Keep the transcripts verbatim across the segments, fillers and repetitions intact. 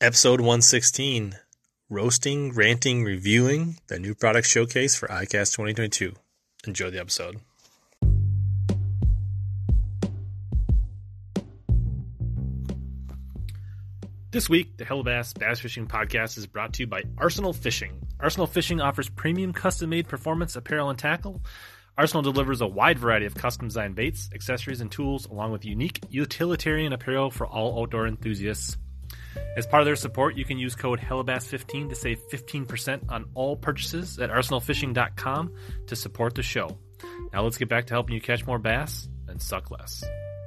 Episode one sixteen, Roasting, Ranting, Reviewing, the new product showcase for I CAST twenty twenty-two. Enjoy the episode. This week, the Hellabass Bass Fishing Podcast is brought to you by Arsenal Fishing. Arsenal Fishing offers premium custom-made performance apparel and tackle. Arsenal delivers a wide variety of custom-designed baits, accessories, and tools, along with unique utilitarian apparel for all outdoor enthusiasts. As part of their support, you can use code Hellabass fifteen to save fifteen percent on all purchases at arsenal fishing dot com to support the show. Now let's get back to helping you catch more bass and suck less.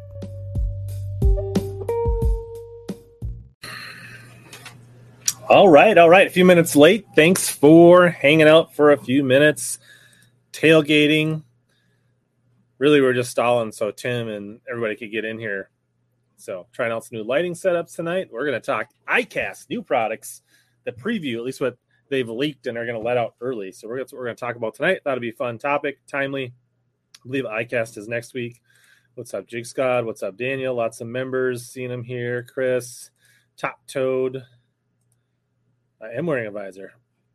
All right, all right. A few minutes late. Thanks for hanging out for a few minutes. Tailgating. Really, we're just stalling so Tim and everybody could get in here. So, trying out some new lighting setups tonight. We're going to talk I CAST, new products, the preview, at least what they've leaked and are going to let out early. So, we're, that's what we're going to talk about tonight. That'll be a fun topic, timely. I believe I CAST is next week. What's up, Jig Scott? What's up, Daniel? Lots of members. Seeing them here. Chris, Top Toad. I am wearing a visor.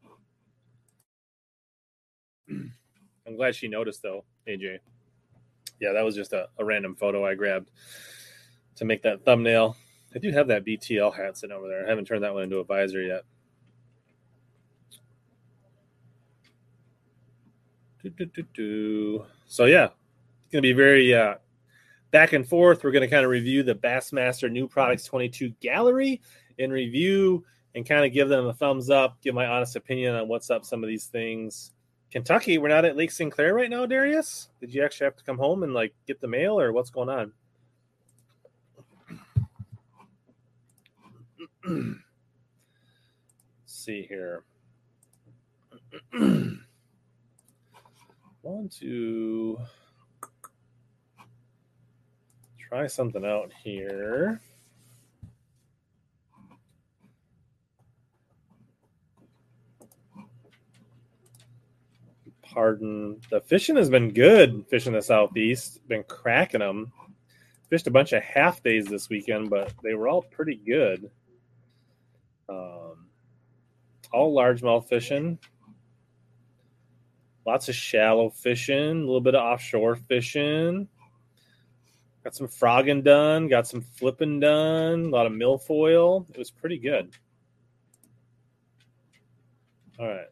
I'm glad she noticed, though, A J. Yeah, that was just a, a random photo I grabbed to make that thumbnail. I do have that B T L hat sitting over there. I haven't turned that one into a visor yet. Do, do, do, do. So, yeah, it's going to be very uh, back and forth. We're going to kind of review the Bassmaster New Products twenty-two Gallery and review and kind of give them a thumbs up, give my honest opinion on what's up some of these things. Kentucky, we're not at Lake Sinclair right now, Darius? Did you actually have to come home and, like, get the mail, or what's going on? Let's see here. Want to try something out here. Pardon. The fishing has been good. Fishing the Southeast, been cracking them. Fished a bunch of half days this weekend, but they were all pretty good. Um, all largemouth fishing, lots of shallow fishing, a little bit of offshore fishing. Got some frogging done, got some flipping done, a lot of milfoil. It was pretty good. All right.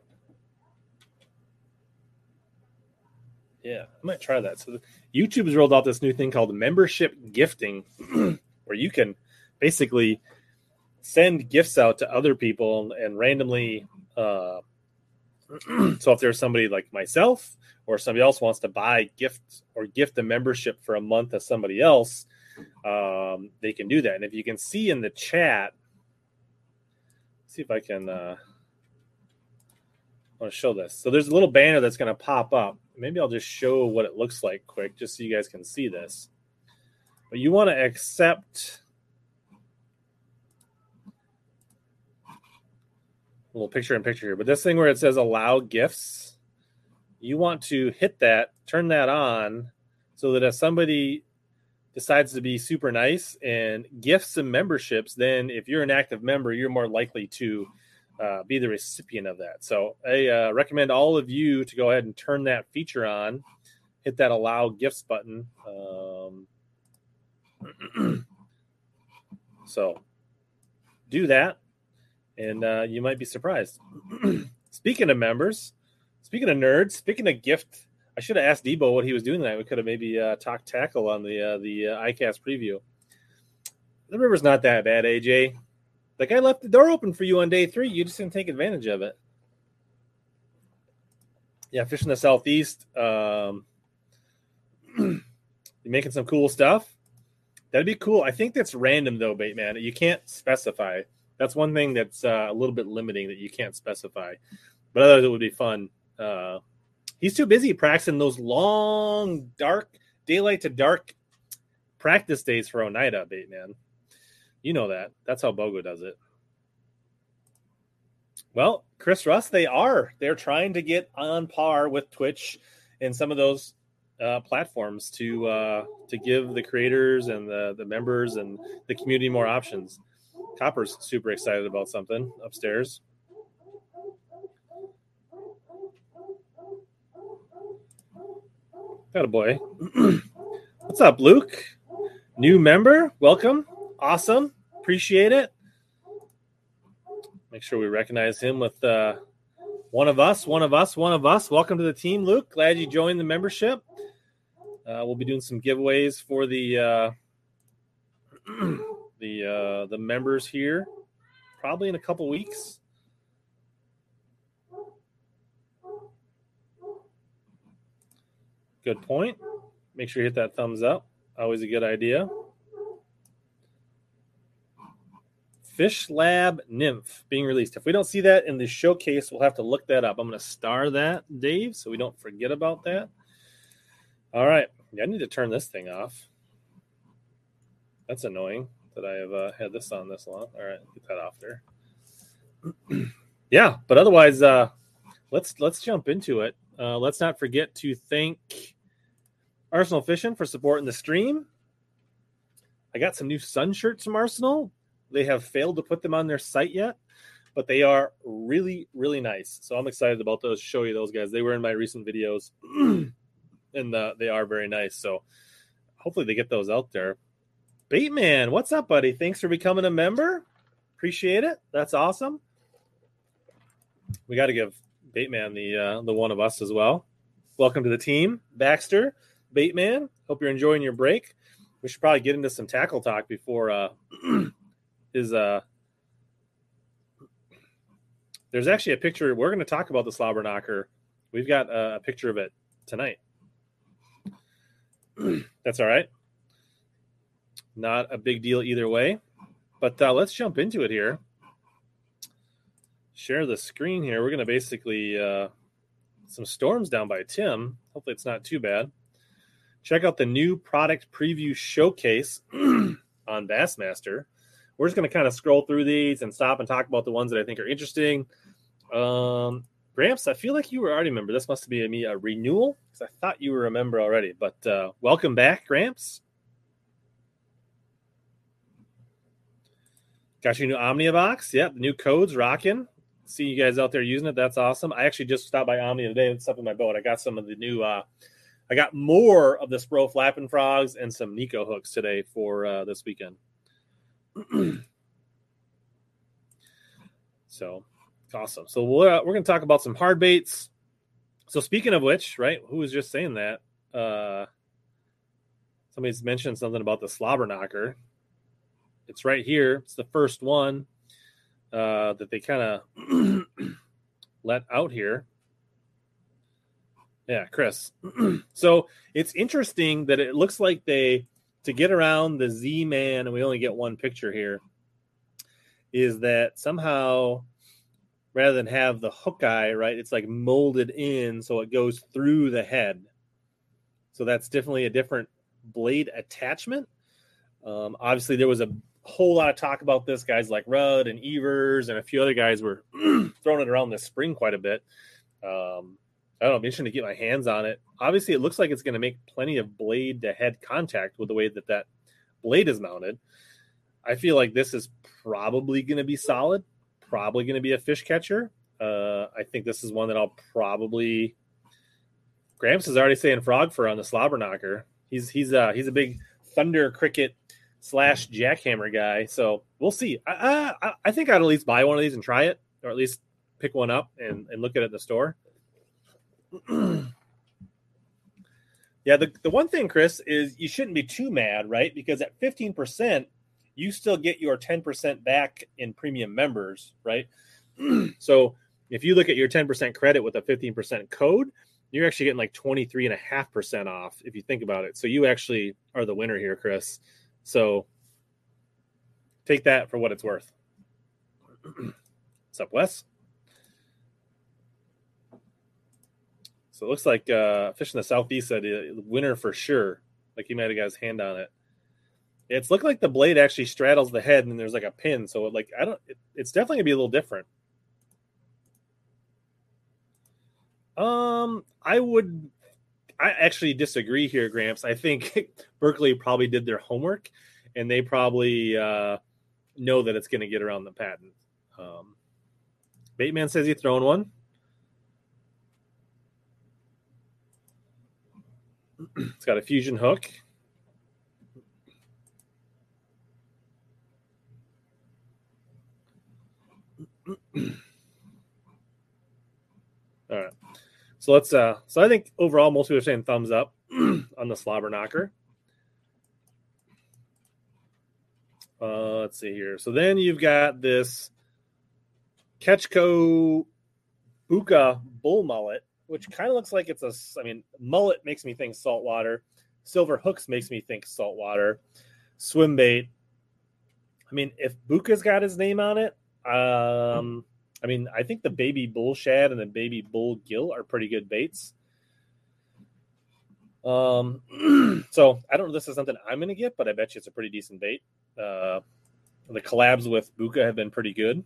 Yeah, I might try that. So YouTube has rolled out this new thing called membership gifting, where you can basically send gifts out to other people and randomly. Uh, so if there's somebody like myself or somebody else wants to buy gifts or gift a membership for a month to somebody else, um, they can do that. And if you can see in the chat, see if I can. Uh, I want to show this. So there's a little banner that's going to pop up. Maybe I'll just show what it looks like quick, just so you guys can see this. But you want to accept a little picture in picture here. But this thing where it says allow gifts, you want to hit that, turn that on, so that if somebody decides to be super nice and gifts some memberships, then if you're an active member, you're more likely to Uh, be the recipient of that. So I uh, recommend all of you to go ahead and turn that feature on, hit that allow gifts button. Um, so do that, and uh, you might be surprised. Speaking of members, speaking of nerds, speaking of gift, I should have asked Debo what he was doing tonight. We could have maybe uh, talked tackle on the uh, the uh, I CAST preview. The river's not that bad, A J. The guy left the door open for you on day three. You just didn't take advantage of it. Yeah, fishing the Southeast. Um, you're making some cool stuff. That'd be cool. I think that's random, though, Bait Man. You can't specify. That's one thing that's uh, a little bit limiting, that you can't specify. But otherwise, it would be fun. Uh, he's too busy practicing those long, dark, daylight to dark practice days for Oneida, Bait Man. You know that. That's how Bogo does it. Well, Chris Russ, they are. They're trying to get on par with Twitch and some of those uh, platforms to uh, to give the creators and the, the members and the community more options. Copper's super excited about something upstairs. Got a boy. What's up, Luke? New member. Welcome. Awesome. Appreciate it. Make sure we recognize him with uh, one of us, one of us, one of us. Welcome to the team, Luke. Glad you joined the membership. Uh, we'll be doing some giveaways for the uh, the uh, the members here, probably in a couple weeks. Good point. Make sure you hit that thumbs up. Always a good idea. Fish Lab Nymph being released. If we don't see that in the showcase, we'll have to look that up. I'm going to star that, Dave, so we don't forget about that. All right. Yeah, I need to turn this thing off. That's annoying that I have uh, had this on this long. All right, get that off there. Yeah, but otherwise, uh, let's let's jump into it. Uh, let's not forget to thank Arsenal Fishing for supporting the stream. I got some new sun shirts from Arsenal. They have failed to put them on their site yet, but they are really, really nice. So I'm excited about those. Show you those guys. They were in my recent videos, and uh, they are very nice. So hopefully they get those out there. Bateman, what's up, buddy? Thanks for becoming a member. Appreciate it. That's awesome. We got to give Bateman the uh, the one of us as well. Welcome to the team, Baxter, Bateman. Hope you're enjoying your break. We should probably get into some tackle talk before uh, his. Uh... There's actually a picture. We're going to talk about the slobber knocker. We've got a picture of it tonight. That's all right. Not a big deal either way. But uh, let's jump into it here. Share the screen here. We're going to basically uh, some storms down by Tim. Hopefully it's not too bad. Check out the new product preview showcase on Bassmaster. We're just going to kind of scroll through these and stop and talk about the ones that I think are interesting. Um, Gramps, I feel like you were already a member. This must be a, a renewal because I thought you were a member already. But uh, welcome back, Gramps. Got your new Omnia box. Yep, the new code's rocking. See you guys out there using it. That's awesome. I actually just stopped by Omnia today with stuff in my boat. I got some of the new uh, – I got more of the Spro Flapping Frogs and some Nico hooks today for uh, this weekend. So, awesome. So, we're, uh, we're going to talk about some hard baits. So, speaking of which, right, who was just saying that? Uh, somebody's mentioned something about the slobber knocker. It's right here. It's the first one uh, that they kind of let out here. Yeah, Chris. So it's interesting that it looks like they, to get around the Z-Man, and we only get one picture here, is that somehow rather than have the hook eye, right, it's like molded in so it goes through the head. So that's definitely a different blade attachment. Um, obviously, there was a whole lot of talk about this. Guys like Rudd and Evers and a few other guys were throwing it around this spring quite a bit. Um, I don't know. I'm interested to get my hands on it. Obviously, it looks like it's going to make plenty of blade to head contact with the way that that blade is mounted. I feel like this is probably going to be solid, probably going to be a fish catcher. Uh, I think this is one that I'll probably. Gramps is already saying frog fur on the slobber knocker. He's he's uh he's a big thunder cricket slash jackhammer guy. So we'll see. I I, I think I'd at least buy one of these and try it, or at least pick one up and, and look at it in the store. Yeah, the, the one thing, Chris, is you shouldn't be too mad, right? Because at fifteen percent, you still get your ten percent back in premium members, right? So if you look at your ten percent credit with a fifteen percent code, you're actually getting like twenty-three point five percent off if you think about it. So you actually are the winner here, Chris. So take that for what it's worth. What's up, Wes? So it looks like uh, Fish in the Southeast said uh, winner for sure. Like he might have got his hand on it. It's looking like the blade actually straddles the head and there's like a pin. So it, like I don't. It, it's definitely gonna be a little different. Um, I would. I actually disagree here, Gramps. I think Berkeley probably did their homework, and they probably uh, know that it's going to get around the patent. Um, Baitman says he's throwing one. It's got a fusion hook. All right. So let's uh so I think overall most people are saying thumbs up on the slobber knocker. Uh let's see here. So then you've got this Ketchko Buka bull mullet, which kind of looks like it's a I mean, mullet makes me think saltwater. Silver hooks makes me think saltwater. Swim bait. I mean, if Buka's got his name on it, um I mean, I think the baby bull shad and the baby bull gill are pretty good baits. Um, so I don't know if this is something I'm going to get, but I bet you it's a pretty decent bait. Uh, the collabs with Buka have been pretty good.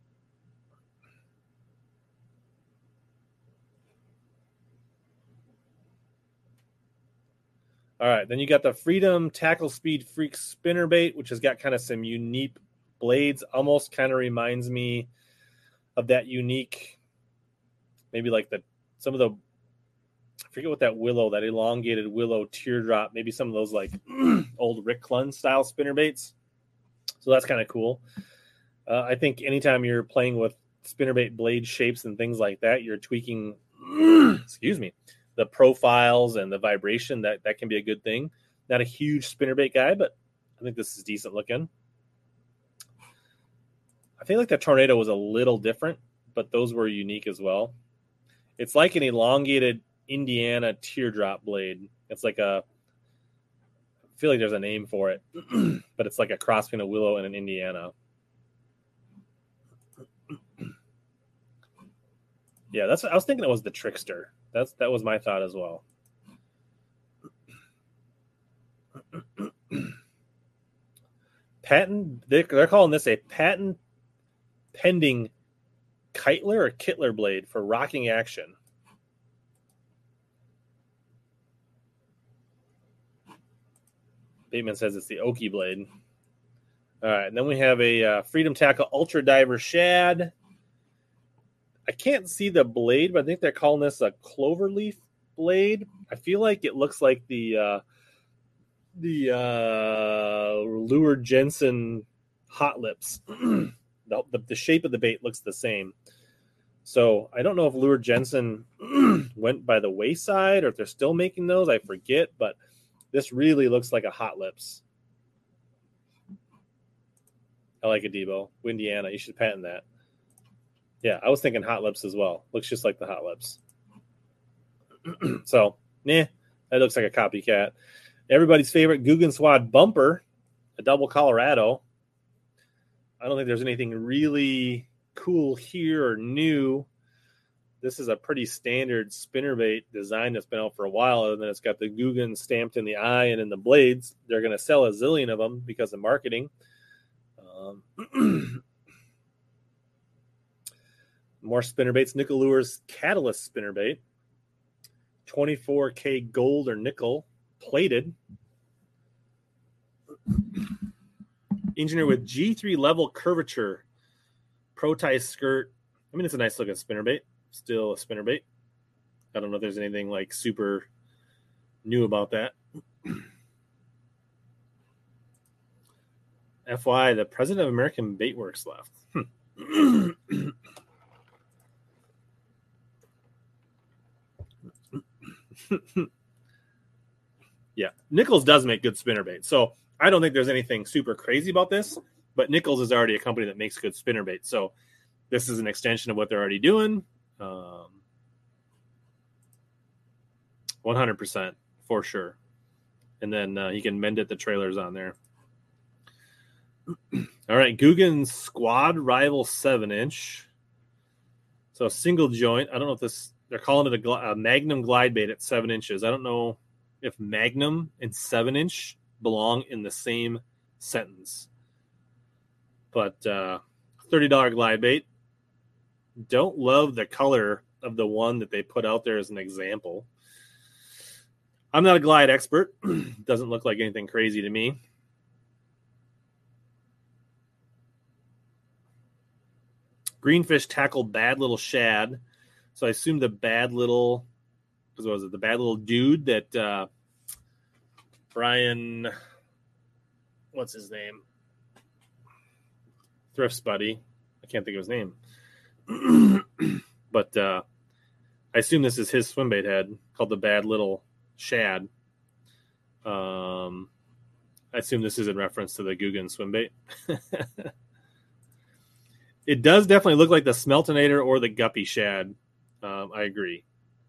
All right, then you got the Freedom Tackle Speed Freak spinner bait, which has got kind of some unique blades. Almost kind of reminds me of that unique, maybe like the some of the, I forget what that willow, that elongated willow teardrop, maybe some of those like old Rick Clunn style spinner baits. So that's kind of cool. Uh, I think anytime you're playing with spinnerbait blade shapes and things like that, you're tweaking, excuse me, the profiles and the vibration. That that can be a good thing. Not a huge spinnerbait guy, but I think this is decent looking. I feel like the Tornado was a little different, but those were unique as well. It's like an elongated Indiana teardrop blade. It's like a, I feel like there's a name for it, but it's like a cross between a willow and an Indiana. Yeah, that's what I was thinking. It was the Trickster. That's that was my thought as well. Patent. They're, they're calling this a patent pending Keitler or Kittler blade for rocking action. Bateman says it's the Oki blade. All right, and then we have a uh, Freedom Tackle Ultra Diver Shad. I can't see the blade, but I think they're calling this a cloverleaf blade. I feel like it looks like the uh, the uh, Lure Jensen Hot Lips. the, the, the shape of the bait looks the same. So I don't know if Lure Jensen went by the wayside or if they're still making those. I forget, but this really looks like a Hot Lips. I like it, Debo. Indiana, you should patent that. Yeah, I was thinking Hot Lips as well. Looks just like the Hot Lips. So, nah, that looks like a copycat. Everybody's favorite Guggen Swad bumper, a double Colorado. I don't think there's anything really cool here or new. This is a pretty standard spinnerbait design that's been out for a while, and then it's got the Guggen stamped in the eye and in the blades. They're going to sell a zillion of them because of marketing. Um, more spinnerbaits. Nickel Lures Catalyst spinnerbait. twenty-four K gold or nickel plated. Engineered with G three level curvature. Pro tie skirt. I mean, it's a nice looking spinnerbait. Still a spinnerbait. I don't know if there's anything like super new about that. F Y I, the president of American Baitworks left. Hmm. Yeah, Nichols does make good spinnerbait. So I don't think there's anything super crazy about this, but Nichols is already a company that makes good spinnerbait. So this is an extension of what they're already doing. Um, one hundred percent for sure. And then uh, he can mend it. The trailer's on there. All right, Guggen Squad Rival seven inch. So single joint. I don't know if this, they're calling it a, gl- a Magnum glide bait at seven inches. I don't know if Magnum and seven inch belong in the same sentence. But uh, thirty dollars glide bait. Don't love the color of the one that they put out there as an example. I'm not a glide expert. Doesn't look like anything crazy to me. Greenfish tackled Bad Little Shad. So I assume the Bad Little, what was it? The Bad Little Dude that uh, Brian, what's his name? Thrift's buddy. I can't think of his name. But uh, I assume this is his swim bait head called the Bad Little Shad. Um, I assume this is in reference to the Guggen swim bait. It does definitely look like the Smeltonator or the Guppy Shad. Um, I agree.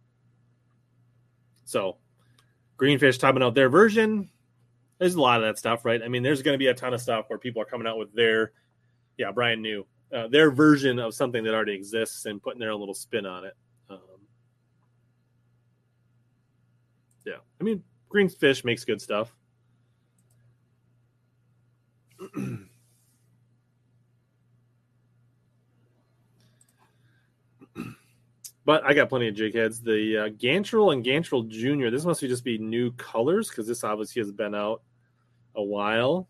So, Greenfish talking out their version. There's a lot of that stuff, right? I mean, there's going to be a ton of stuff where people are coming out with their, yeah, Brian knew, uh, their version of something that already exists and putting their own little spin on it. Um, yeah, I mean, Greenfish makes good stuff. But I got plenty of jig heads. The uh, Gantrel and Gantrel Junior, this must just be new colors because this obviously has been out a while.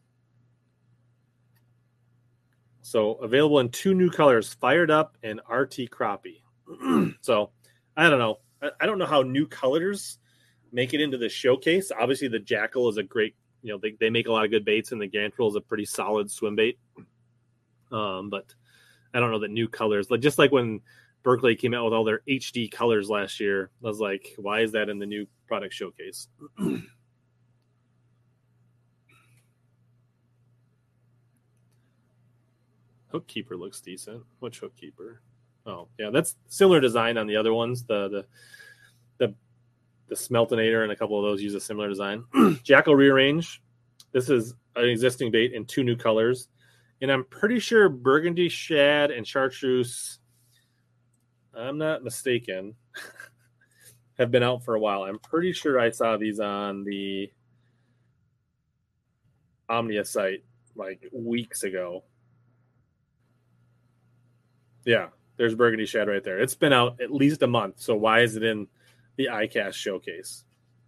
So available in two new colors, Fired Up and R T Crappie. So I don't know. I, I don't know how new colors make it into the showcase. Obviously the Jackal is a great, you know, they, they make a lot of good baits, and the Gantrel is a pretty solid swim bait. Um, but I don't know that new colors, like just like when Berkley came out with all their H D colors last year, I was like, why is that in the new product showcase? Hook Keeper looks decent. Which Hook Keeper? Oh, yeah, that's similar design on the other ones. The the the the Smeltonator and a couple of those use a similar design. Jackal Rearrange. This is an existing bait in two new colors. And I'm pretty sure Burgundy Shad and Chartreuse, I'm not mistaken, have been out for a while. I'm pretty sure I saw these on the Omnia site like weeks ago. Yeah, there's Burgundy Shad right there. It's been out at least a month, so why is it in the iCast showcase?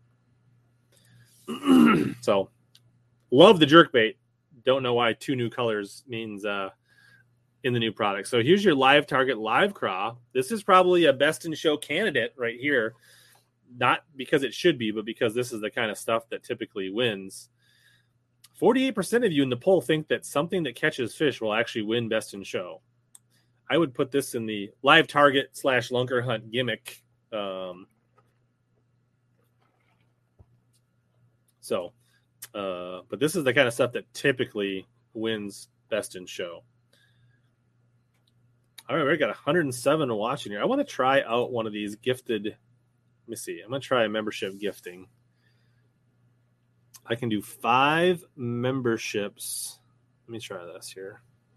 So, love the jerkbait. Don't know why two new colors means uh, in the new product. So here's your Live Target Live Craw. This is probably a best in show candidate right here. Not because it should be, but because this is the kind of stuff that typically wins. forty-eight percent of you in the poll think that something that catches fish will actually win best in show. I would put this in the Live Target slash Lunker Hunt gimmick. Um, so, uh, but this is the kind of stuff that typically wins best in show. All right, we got one hundred seven watching here. I want to try out one of these gifted. Let me see. I'm going to try a membership gifting. I can do five memberships. Let me try this here.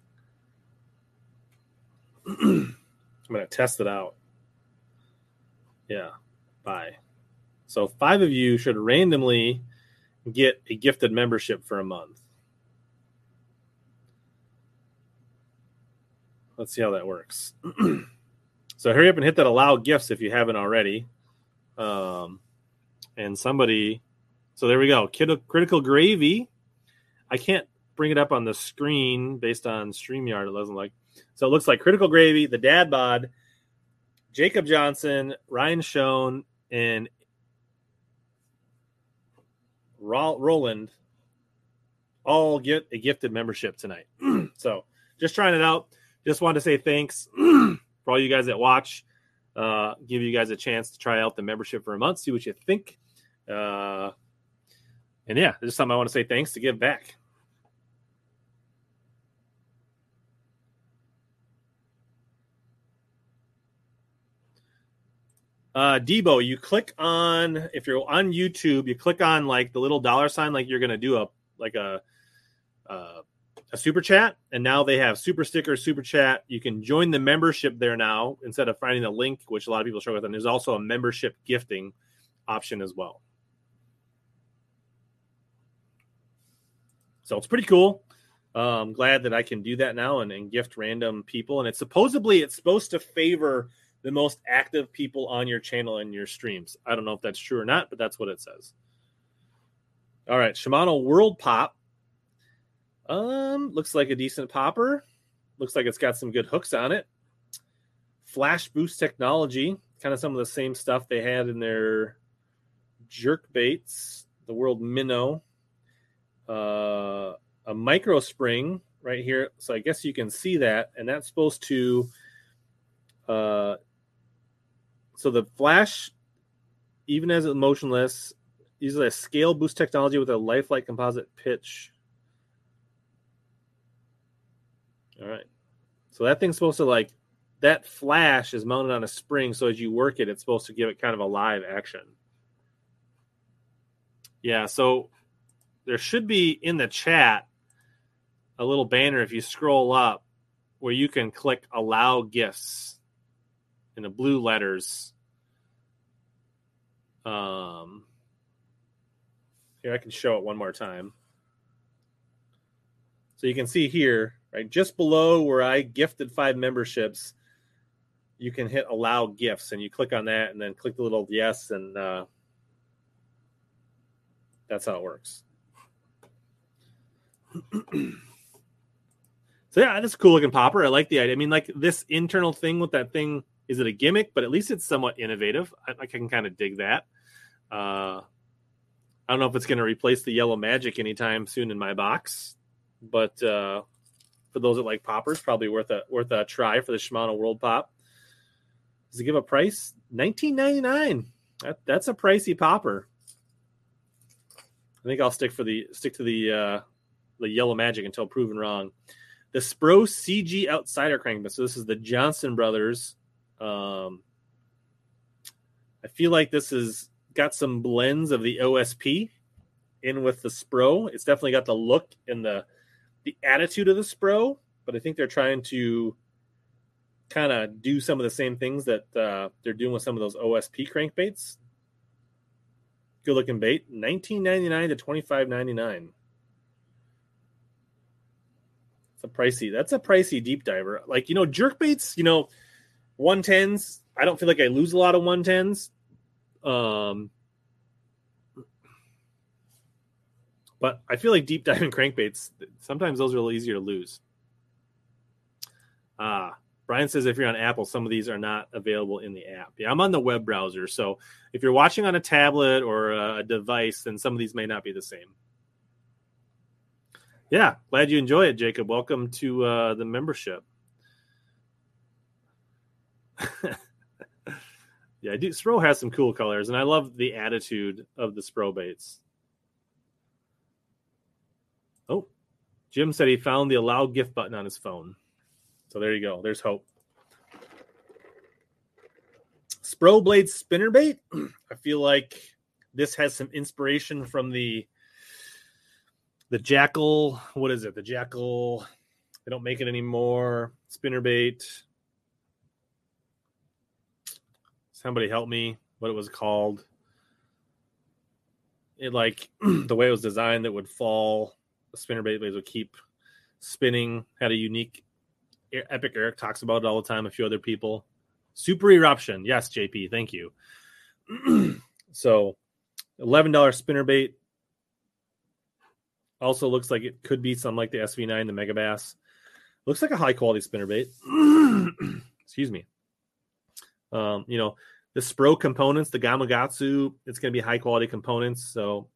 I'm going to test it out. Yeah, bye. So five of you should randomly get a gifted membership for a month. Let's see how that works. So hurry up and hit that allow gifts if you haven't already. Um, and somebody, so there we go. Critical Gravy. I can't bring it up on the screen based on StreamYard. It doesn't like. So it looks like Critical Gravy, the Dad Bod, Jacob Johnson, Ryan Schoen, and Roland all get a gifted membership tonight. So just trying it out. Just wanted to say thanks for all you guys that watch. Uh, give you guys a chance to try out the membership for a month, see what you think. Uh, and yeah, there's something I want to say thanks to give back. Uh, Debo, you click on, if you're on YouTube, you click on like the little dollar sign, like you're going to do a, like a, uh, a super chat. And now they have super sticker, super chat. You can join the membership there now instead of finding a link, which a lot of people struggle with. And there's also a membership gifting option as well. So it's pretty cool. Uh, I'm glad that I can do that now and, and gift random people. And it's supposedly, it's supposed to favor the most active people on your channel and your streams. I don't know if that's true or not, but that's what it says. All right, Shimano World Pop. Um, looks like a decent popper. Looks like it's got some good hooks on it. Flash boost technology, kind of some of the same stuff they had in their jerk baits, the World Minnow. Uh, a micro spring right here. So I guess you can see that. And that's supposed to, uh, so the Flash, even as it's motionless, uses a scale boost technology with a lifelike composite pitch. All right. So that thing's supposed to like, that flash is mounted on a spring. So as you work it, it's supposed to give it kind of a live action. Yeah. So there should be in the chat a little banner if you scroll up where you can click allow gifts in the blue letters. Um, here, I can show it one more time. So you can see here, right, just below where I gifted five memberships, you can hit allow gifts, and you click on that and then click the little yes, and uh, that's how it works. So yeah, that's a cool looking popper. I like the idea. I mean, like this internal thing with that thing, is it a gimmick? But at least it's somewhat innovative. I, I can kind of dig that. Uh, I don't know if it's going to replace the Yellow Magic anytime soon in my box, but uh, for those that like poppers, probably worth a worth a try for the Shimano World Pop. Does it give a price? nineteen ninety-nine. That, that's a pricey popper. I think I'll stick for the stick to the uh, the Yellow Magic until proven wrong. The Spro C G Outsider crankbait. So this is the Johnson Brothers. Um, I feel like this has got some blends of the O S P in with the Spro. It's definitely got the look and the the attitude of the Spro, but I think they're trying to kind of do some of the same things that uh, they're doing with some of those O S P crankbaits. Good looking bait. nineteen ninety-nine to twenty-five ninety-nine. It's a pricey. That's a pricey deep diver. Like, you know, jerk baits, you know, one tens. I don't feel like I lose a lot of one tens. Um, but I feel like deep diving crankbaits, sometimes those are a little easier to lose. Ah, uh, Brian says if you're on Apple, some of these are not available in the app. Yeah, I'm on the web browser. So if you're watching on a tablet or a device, then some of these may not be the same. Yeah, glad you enjoy it, Jacob. Welcome to uh, the membership. Yeah, I do. Spro has some cool colors, and I love the attitude of the Spro baits. Oh, Jim said he found the allow gift button on his phone. So there you go. There's hope. Spro Blade spinnerbait. I feel like this has some inspiration from the the Jackal. What is it? The Jackal. They don't make it anymore. Spinnerbait. Somebody help me. What it was called? It like the way it was designed that would fall. The spinnerbait blades would keep spinning. Had a unique. Epic Eric talks about it all the time. A few other people. Super Eruption. Yes, J P. Thank you. So, eleven dollars spinnerbait. Also looks like it could be something like the S V nine, the Megabass. Looks like a high quality spinnerbait. Excuse me. Um, you know, the Spro components, the Gamakatsu, it's going to be high quality components. So,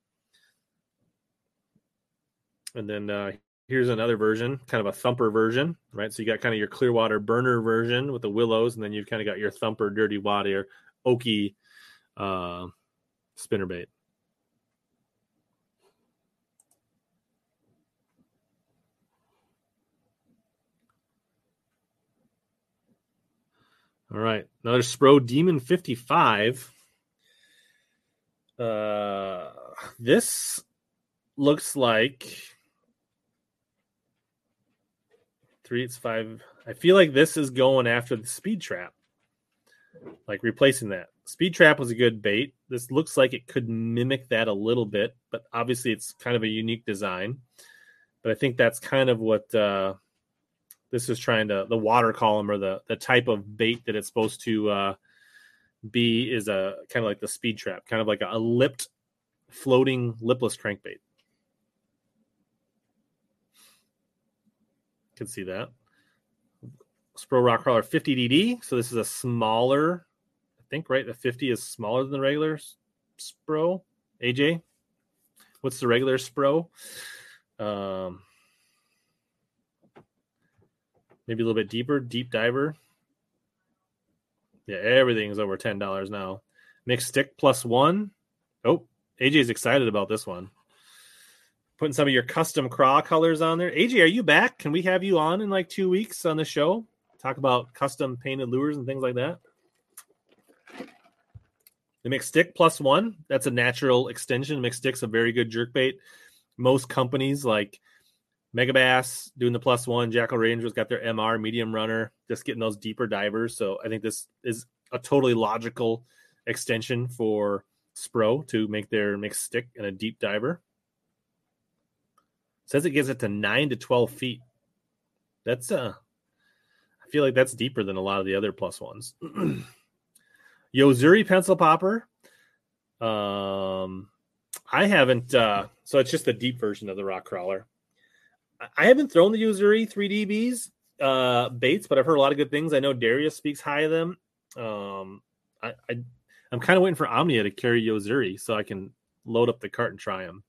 and then uh, here's another version, kind of a thumper version, right? So you got kind of your Clearwater burner version with the willows, and then you've kind of got your thumper, dirty water, oaky uh, spinnerbait. All right, another Spro Demon fifty-five. Uh, this looks like three. It's five. I feel like this is going after the Speed Trap, like replacing that. Speed Trap was a good bait. This looks like it could mimic that a little bit, but obviously it's kind of a unique design. But I think that's kind of what uh, this is trying to, the water column or the, the type of bait that it's supposed to uh, be is a kind of like the Speed Trap, kind of like a, a lipped, floating, lipless crankbait. Can see that. Spro Rock Crawler fifty D D. So this is a smaller, I think, right? The fifty is smaller than the regular Spro. A J, what's the regular Spro? Um, maybe a little bit deeper, deep diver. Yeah, everything's over ten dollars now. Mixed stick plus one. Oh, A J's excited about this one. Putting some of your custom craw colors on there. A J, are you back? Can we have you on in like two weeks on the show? Talk about custom painted lures and things like that. The mixed stick plus one. That's a natural extension. Mixed stick's a very good jerkbait. Most companies like Megabass doing the plus one. Jackal Ranger's got their M R medium runner, just getting those deeper divers. So I think this is a totally logical extension for Spro to make their mixed stick and a deep diver. Says it gets it to nine to twelve feet. That's uh, I feel like that's deeper than a lot of the other plus ones. Yo-Zuri pencil popper. Um, I haven't. Uh, so it's just the deep version of the rock crawler. I haven't thrown the Yo-Zuri three D Bs uh, baits, but I've heard a lot of good things. I know Darius speaks high of them. Um, I, I I'm kind of waiting for Omnia to carry Yo-Zuri so I can load up the cart and try them.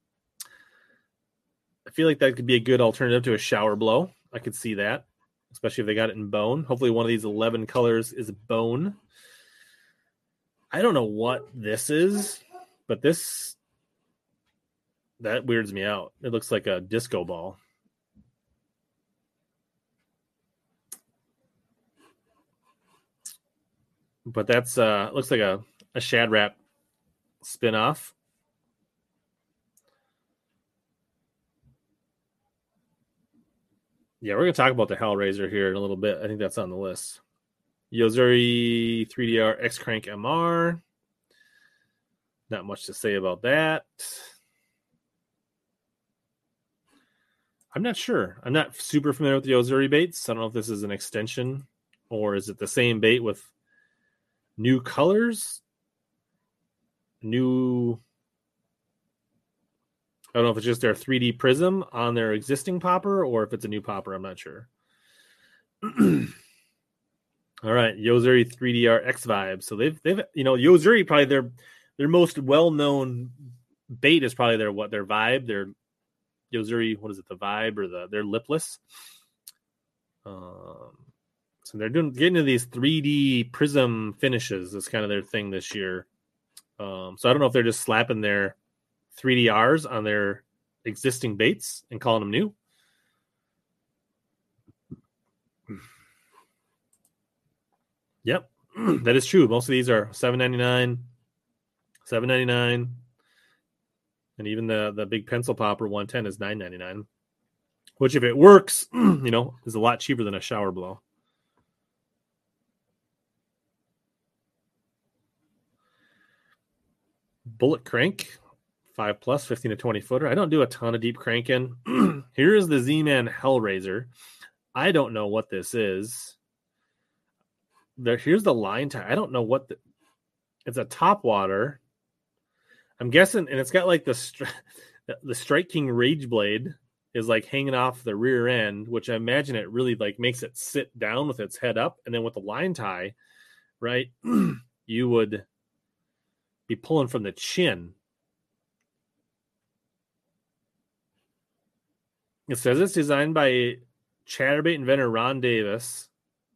I feel like that could be a good alternative to a shower blow. I could see that, especially if they got it in bone. Hopefully one of these eleven colors is bone. I don't know what this is, but this, that weirds me out. It looks like a disco ball. But that's, uh, looks like a, a Shad Rap spinoff. Yeah, we're going to talk about the Hellraiser here in a little bit. I think that's on the list. Yo-Zuri three D R X-Crank M R. Not much to say about that. I'm not sure. I'm not super familiar with the Yo-Zuri baits. I don't know if this is an extension or is it the same bait with new colors? New... I don't know if it's just their three D prism on their existing popper or if it's a new popper. I'm not sure. All right, Yo-Zuri three D R X Vibe. So they've they've you know Yo-Zuri probably their their most well known bait is probably their what their Vibe their Yo-Zuri what is it the Vibe or the their lipless. Um, so they're doing getting into these three D prism finishes. That's kind of their thing this year. Um, so I don't know if they're just slapping their three D Rs on their existing baits and calling them new. Yep, that is true. Most of these are seven ninety-nine, seven ninety-nine, and even the, the big pencil popper one ten is nine ninety-nine, which if it works, you know, is a lot cheaper than a shower blow. Bullet crank. Five plus, fifteen to twenty footer. I don't do a ton of deep cranking. Here is the Z-Man Hellraiser. I don't know what this is. There, here's the line tie. I don't know what the. It's a top water. I'm guessing, and it's got like the stri- the Strike King Rage Blade is like hanging off the rear end, which I imagine it really like makes it sit down with its head up, and then with the line tie, right? You would be pulling from the chin. It says it's designed by chatterbait inventor Ron Davis.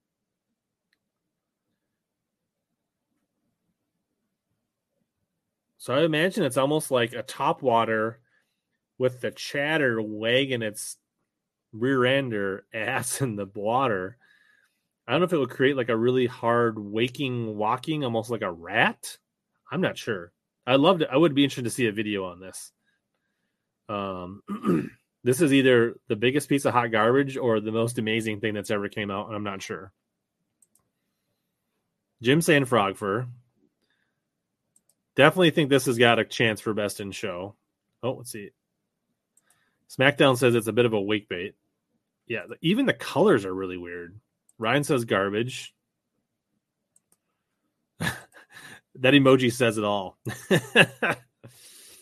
So I imagine it's almost like a topwater with the chatter wagging its rear end or ass in the water. I don't know if it would create like a really hard waking, walking, almost like a rat. I'm not sure. I loved it. I would be interested to see a video on this. Um, this is either the biggest piece of hot garbage or the most amazing thing that's ever came out, and I'm not sure. Jim saying frog fur. Definitely think this has got a chance for best in show. Oh, let's see. SmackDown says it's a bit of a wake bait. Yeah, even the colors are really weird. Ryan says garbage. That emoji says it all.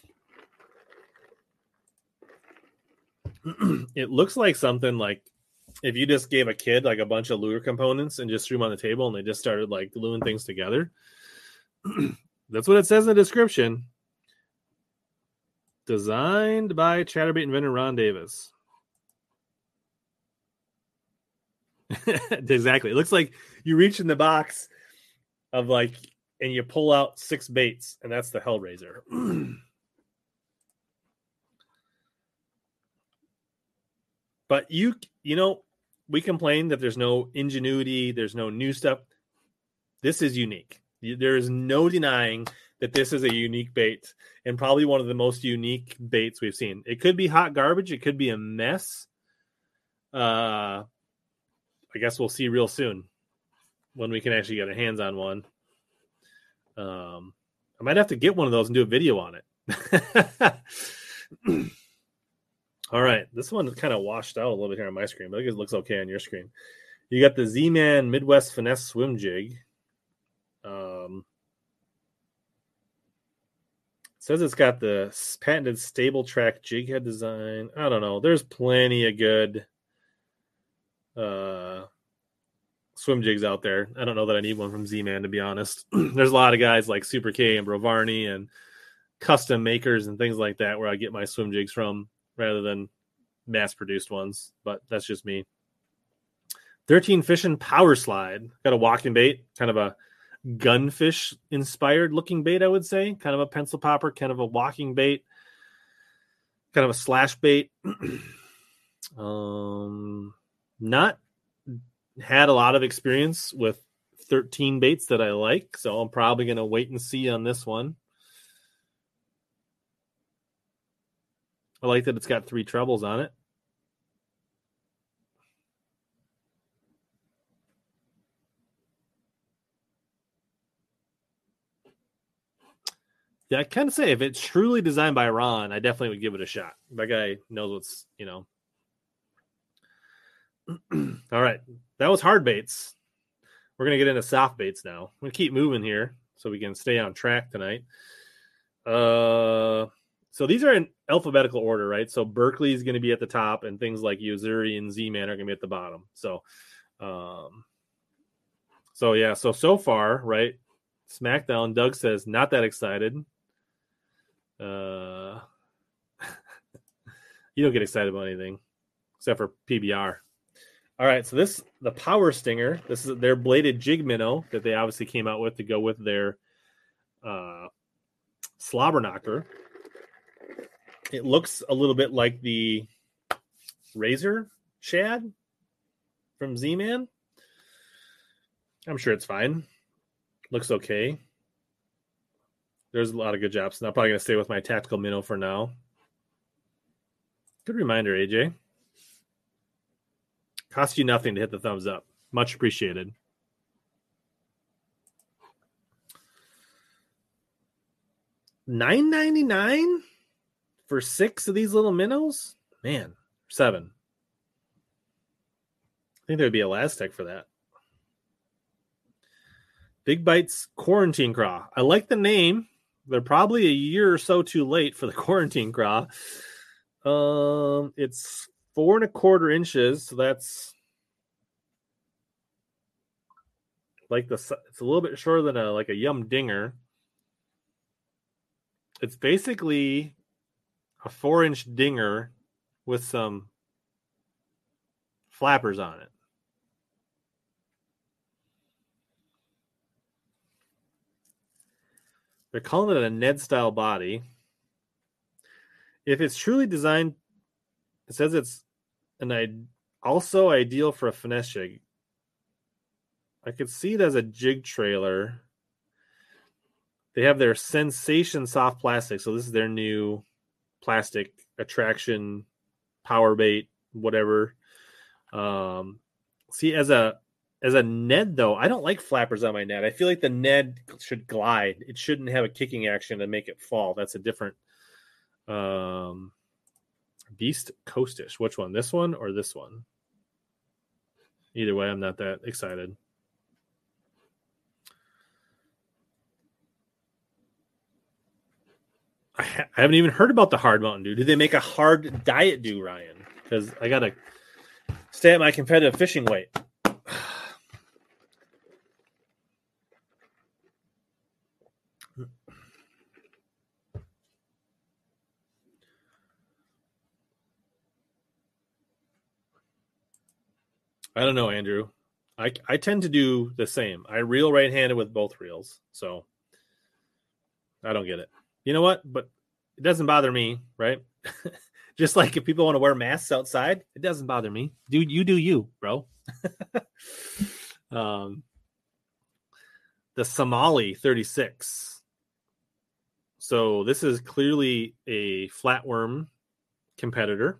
It looks like something like if you just gave a kid like a bunch of lure components and just threw them on the table and they just started like gluing things together. That's what it says in the description. Designed by Chatterbait inventor Ron Davis. Exactly. It looks like you reach in the box of like, and you pull out six baits, and that's the Hellraiser. But you, you know, we complain that there's no ingenuity, there's no new stuff. This is unique. There is no denying that this is a unique bait and probably one of the most unique baits we've seen. It could be hot garbage. It could be a mess. Uh, I guess we'll see real soon when we can actually get our hands on one. Um, I might have to get one of those and do a video on it. All right. This one kind of washed out a little bit here on my screen, but I think it looks okay on your screen. You got the Z-Man Midwest Finesse Swim Jig. Um, it says it's got the patented stable track jig head design. I don't know. There's plenty of good uh, swim jigs out there. I don't know that I need one from Z-Man, to be honest. There's a lot of guys like Super K and Brovarni and custom makers and things like that where I get my swim jigs from rather than mass-produced ones, but that's just me. thirteen Fishing Power Slide. Got a walking bait, kind of a gunfish-inspired looking bait, I would say. Kind of a pencil popper, kind of a walking bait, kind of a slash bait. um, not had a lot of experience with thirteen baits that I like, so I'm probably going to wait and see on this one. I like that it's got three trebles on it. Yeah, I kind of say if it's truly designed by Ron, I definitely would give it a shot. That guy knows what's, you know. All right. That was hard baits. We're going to get into soft baits now. I'm going to keep moving here so we can stay on track tonight. Uh... So these are in alphabetical order, right? So Berkeley is going to be at the top, and things like Yo-Zuri and Z-Man are going to be at the bottom. So, um, so yeah. So so far, right? SmackDown. Doug says not that excited. Uh, you don't get excited about anything except for P B R. All right. So this the Power Stinger. This is their bladed jig minnow that they obviously came out with to go with their uh, slobber knocker. It looks a little bit like the Razor Shad from Z-Man. I'm sure it's fine. Looks okay. There's a lot of good jobs. And I'm probably going to stay with my tactical minnow for now. Good reminder, A J. Cost you nothing to hit the thumbs up. Much appreciated. nine ninety-nine for six of these little minnows? Man, seven. I think there'd be a Lastec for that. Big Bites Quarantine Craw. I like the name. They're probably a year or so too late for the Quarantine Craw. Um, it's four and a quarter inches, so that's like the. It's a little bit shorter than a like a Yum Dinger. It's basically a four-inch dinger with some flappers on it. They're calling it a Ned-style body. If it's truly designed, it says it's an also ideal for a finesse jig. I could see it as a jig trailer. They have their Sensation soft plastic, so this is their new plastic attraction power bait, whatever. Um, see, as a as a Ned though, I don't like flappers on my Ned. I feel like the Ned should glide. It shouldn't have a kicking action to make it fall. That's a different um, Beast Coastish. Which one? This one or this one? Either way, I'm not that excited. I, ha- I haven't even heard about the hard Mountain Dew. Do they make a hard Diet Dew, Ryan? Because I got a stay at my competitive fishing weight. I don't know, Andrew. I, I tend to do the same. I reel right-handed with both reels, so I don't get it. You know what? But it doesn't bother me, right? Just like if people want to wear masks outside, it doesn't bother me. Do you do you, bro? um, the Somali thirty-six. So this is clearly a flatworm competitor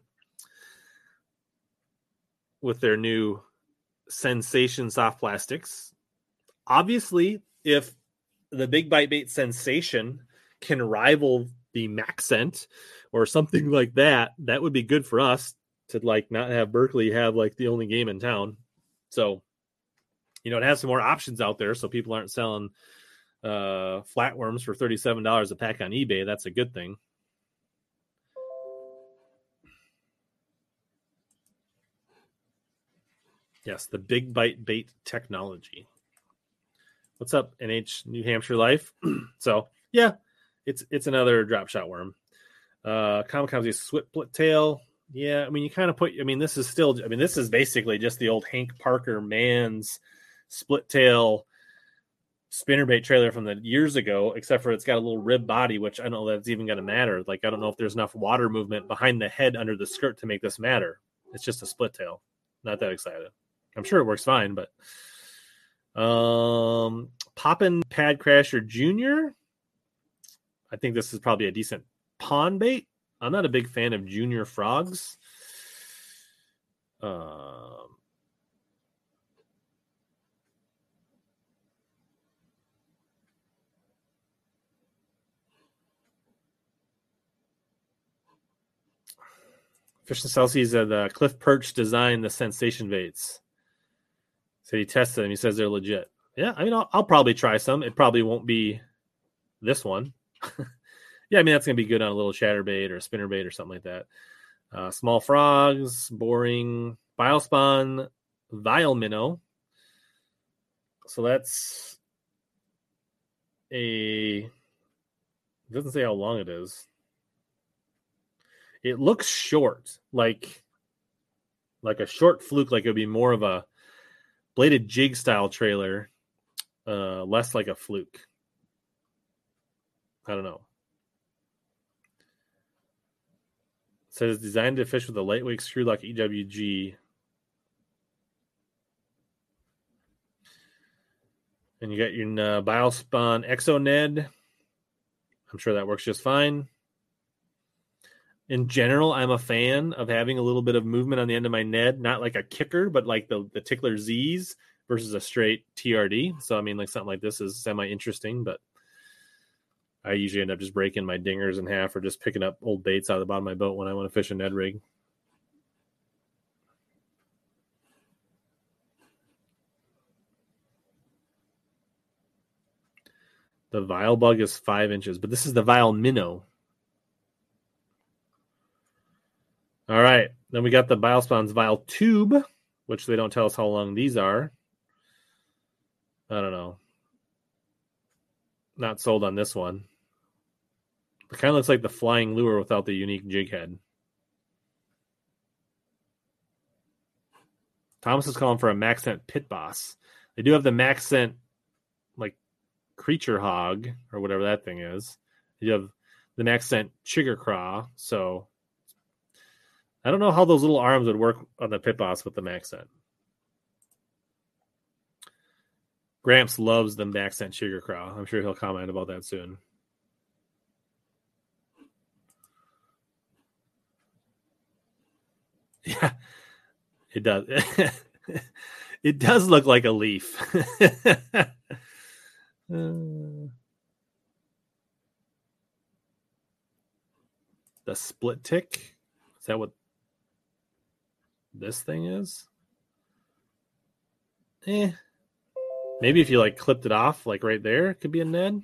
with their new Sensation soft plastics. Obviously, if the Big Bite Bait Sensation can rival the Maxcent or something like that, that would be good for us to like not have Berkley have like the only game in town. So, you know, it has some more options out there, so people aren't selling uh, flatworms for thirty-seven dollars a pack on eBay. That's a good thing. Yes, the Big Bite Bait technology. What's up, N H New Hampshire Life? So, yeah, it's it's another drop shot worm. Uh, Kamikaze Split Tail. Yeah, I mean, you kind of put, I mean, this is still, I mean, this is basically just the old Hank Parker Man's split tail spinnerbait trailer from the years ago, except for it's got a little rib body, which I don't know that's even going to matter. Like, I don't know if there's enough water movement behind the head under the skirt to make this matter. It's just a split tail. Not that excited. I'm sure it works fine, but um, Poppin' Pad Crasher Junior I think this is probably a decent pond bait. I'm not a big fan of junior frogs. Um, Fish and Celsius at the Cliff Perch designed the Sensation baits. So he tested them. He says they're legit. Yeah, I mean, I'll, I'll probably try some. It probably won't be this one. Yeah, I mean, that's going to be good on a little chatterbait or a spinnerbait or something like that. Uh, small frogs, boring, Biospawn, Vile Minnow. So that's a... It doesn't say how long it is. It looks short, like like a short fluke, like it would be more of a bladed jig style trailer, uh, less like a fluke. I don't know. It says designed to fish with a lightweight screw lock E W G. And you got your uh, Biospawn Exo Ned. I'm sure that works just fine. In general, I'm a fan of having a little bit of movement on the end of my Ned, not like a kicker, but like the, the Tickler Z's versus a straight T R D. So, I mean, like something like this is semi-interesting, but I usually end up just breaking my dingers in half or just picking up old baits out of the bottom of my boat when I want to fish a Ned rig. The Vile Bug is five inches, but this is the Vile Minnow. All right. Then we got the Biospawn's Vile Tube, which they don't tell us how long these are. I don't know. Not sold on this one. It kind of looks like the flying lure without the unique jig head. Thomas is calling for a Maxcent Pit Boss. They do have the Maxcent, like, Creature Hog, or whatever that thing is. You have the Maxcent Chigger Craw, so I don't know how those little arms would work on the Pit Boss with the Maxcent. Gramps loves the Maxcent Chigger Craw. I'm sure he'll comment about that soon. Yeah, it does. It does look like a leaf. uh, the split tick. Is that what this thing is? Eh. Maybe if you like clipped it off, like right there, it could be a Ned.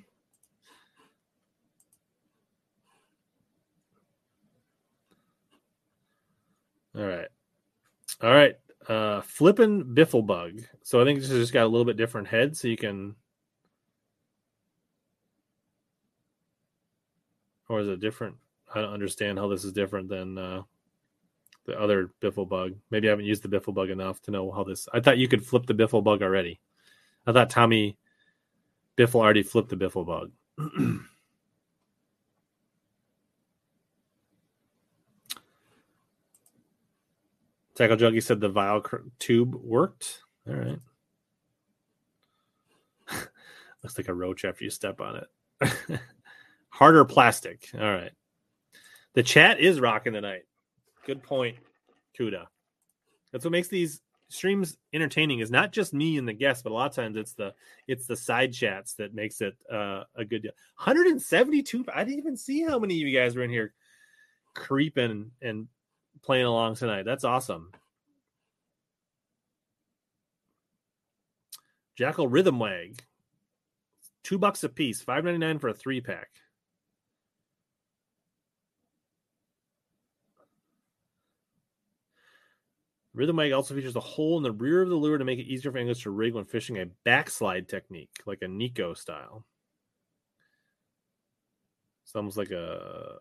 All right. All right. Uh, flippin' Biffle Bug. So I think this has just got a little bit different head, so you can. Or is it different? I don't understand how this is different than uh, the other Biffle Bug. Maybe I haven't used the Biffle Bug enough to know how this. I thought you could flip the Biffle Bug already. I thought Tommy Biffle already flipped the Biffle Bug. Tackle Juggy said the vial cr- tube worked. All right. Looks like a roach after you step on it. Harder plastic. All right. The chat is rocking tonight. Good point, Kuda. That's what makes these streams entertaining. Is not just me and the guests, but a lot of times it's the it's the side chats that makes it uh, a good deal. one hundred seventy-two. I didn't even see how many of you guys were in here creeping and playing along tonight. That's awesome. Jackal Rhythm Wag. Two bucks a piece. five ninety-nine for a three pack. Rhythm Wag also features a hole in the rear of the lure to make it easier for anglers to rig when fishing a backslide technique, like a Nico style. It's almost like a...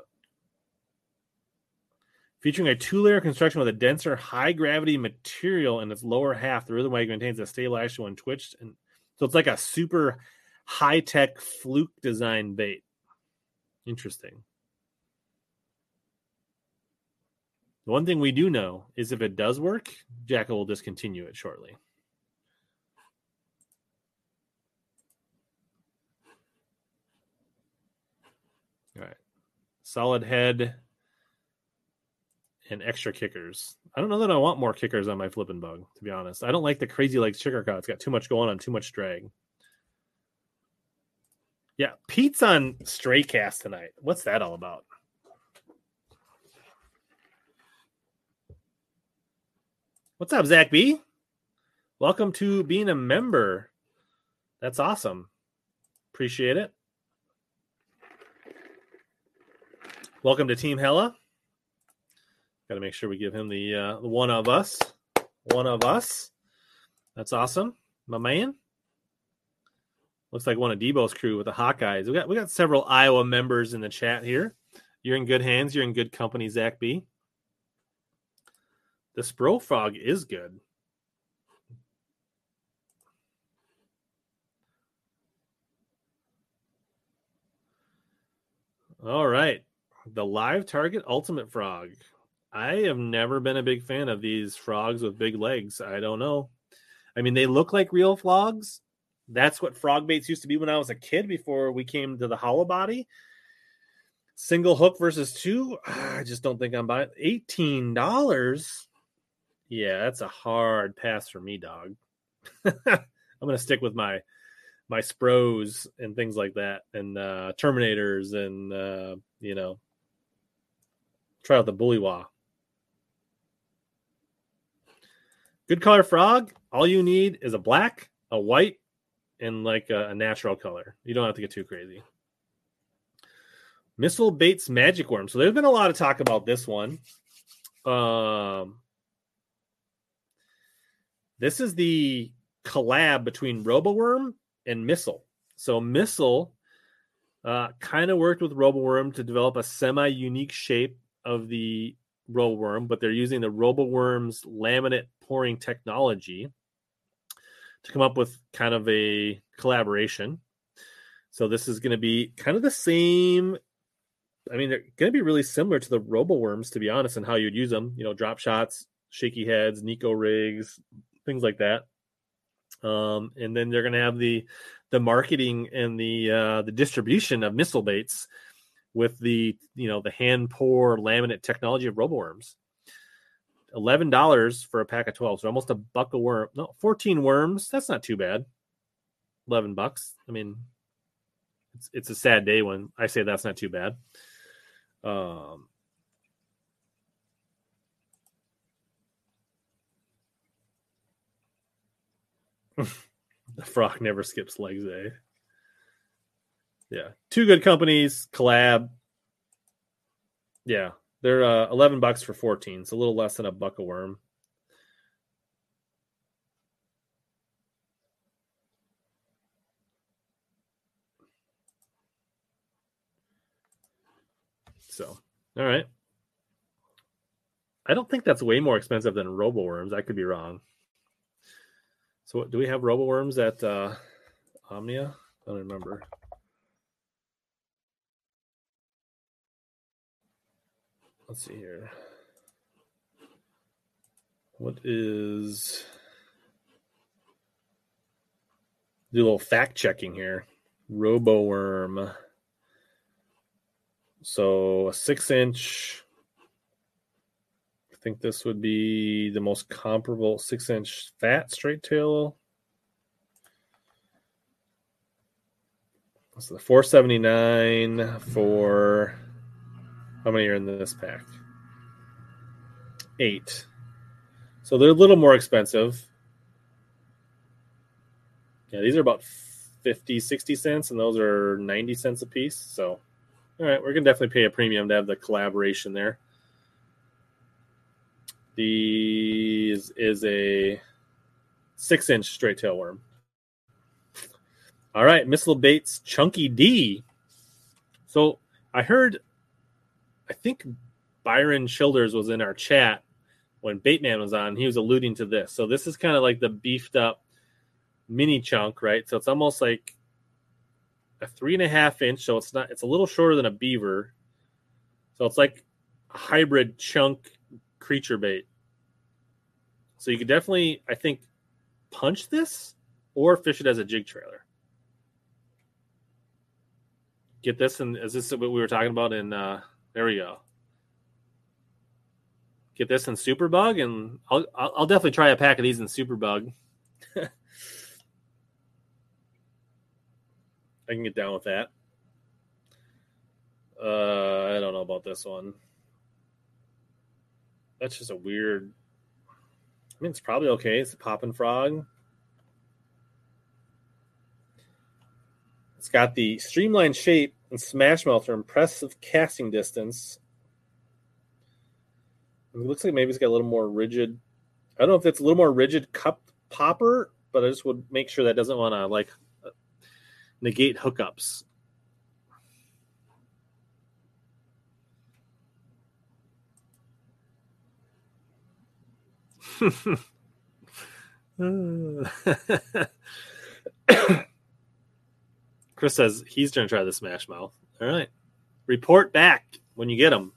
Featuring a two-layer construction with a denser, high-gravity material in its lower half, the Rhythm Wag maintains a stable action when twitched. And so it's like a super high-tech fluke design bait. Interesting. The one thing we do know is if it does work, Jackal will discontinue it shortly. All right. Solid head and extra kickers. I don't know that I want more kickers on my flipping bug, to be honest. I don't like the Crazy Legs kicker caught. It's got too much going on, too much drag. Yeah, Pete's on Straycast tonight. What's that all about? What's up, Zach B? Welcome to being a member. That's awesome. Appreciate it. Welcome to Team Hella. Got to make sure we give him the, uh, the one of us. One of us. That's awesome. My man. Looks like one of Debo's crew with the Hawkeyes. We got we got several Iowa members in the chat here. You're in good hands. You're in good company, Zach B. The Spro Frog is good. All right. The Live Target Ultimate Frog. I have never been a big fan of these frogs with big legs. I don't know. I mean, they look like real frogs. That's what frog baits used to be when I was a kid before we came to the hollow body. Single hook versus two. I just don't think I'm buying eighteen dollars. Yeah, that's a hard pass for me, dog. I'm going to stick with my my Spros and things like that, and uh, Terminators, and uh, you know, try out the Bullywa. Good color frog. All you need is a black, a white, and like a, a natural color. You don't have to get too crazy. Missile Baits Magic Worm. So there's been a lot of talk about this one. Um, this is the collab between RoboWorm and Missile. So Missile uh, kind of worked with RoboWorm to develop a semi-unique shape of the RoboWorm, but they're using the RoboWorm's laminate pouring technology to come up with kind of a collaboration. So this is going to be kind of the same. I mean, they're going to be really similar to the RoboWorms, to be honest, and how you'd use them. You know, drop shots, shaky heads, Nico rigs, things like that. Um, and then they're going to have the the marketing and the uh, the distribution of missile baits with the you know the hand pour laminate technology of RoboWorms. Eleven dollars for a pack of twelve, so almost a buck a worm. No, fourteen worms. That's not too bad. Eleven bucks. I mean, it's it's a sad day when I say that's not too bad. Um, the frog never skips legs, eh? Yeah, two good companies collab. Yeah, they're uh, eleven bucks for fourteen. It's a little less than a buck a worm. So, all right. I don't think that's way more expensive than RoboWorms. I could be wrong. So, do we have RoboWorms at uh, Omnia? I don't remember. Let's see here. What is... Do a little fact checking here. RoboWorm. So a six inch. I think this would be the most comparable six inch fat straight tail. So the four seventy-nine for how many are in this pack? Eight. So they're a little more expensive. Yeah, these are about fifty, sixty cents, and those are ninety cents a piece. So, all right, we're going to definitely pay a premium to have the collaboration there. These is a six-inch straight tail worm. All right, Missile Baits Chunky D. So I heard, I think Byron Childers was in our chat when Baitman was on. He was alluding to this. So this is kind of like the beefed up mini chunk, right? So it's almost like a three and a half inch. So it's not, it's a little shorter than a beaver. So it's like a hybrid chunk creature bait. So you could definitely, I think, punch this or fish it as a jig trailer. Get this, and is this what we were talking about in, uh, there we go. Get this in Superbug, and I'll, I'll definitely try a pack of these in Superbug. I can get down with that. Uh, I don't know about this one. That's just a weird... I mean, it's probably okay. It's a poppin' frog. It's got the streamlined shape and smash mouth for impressive casting distance. It looks like maybe it's got a little more rigid... I don't know if it's a little more rigid cup popper, but I just would make sure that doesn't want to, like, negate hookups. Chris says he's going to try the smash mouth. All right. Report back when you get them.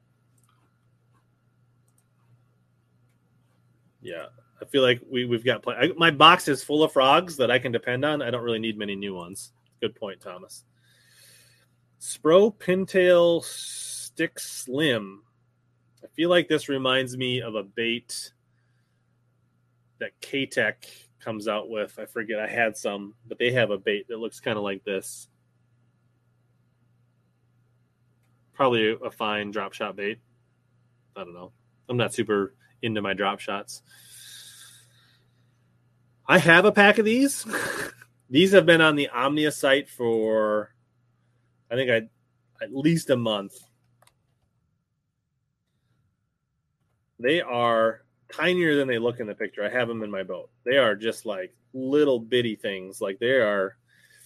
Yeah. I feel like we, we've got play. I, my box is full of frogs that I can depend on. I don't really need many new ones. Good point, Thomas. Spro Pintail Stick Slim. I feel like this reminds me of a bait that K-Tech comes out with. I forget. I had some, but they have a bait that looks kind of like this. Probably a fine drop shot bait. I don't know. I'm not super into my drop shots. I have a pack of these. These have been on the Omnia site for, I think, I at least a month. They are tinier than they look in the picture. I have them in my boat. They are just like little bitty things. Like they are.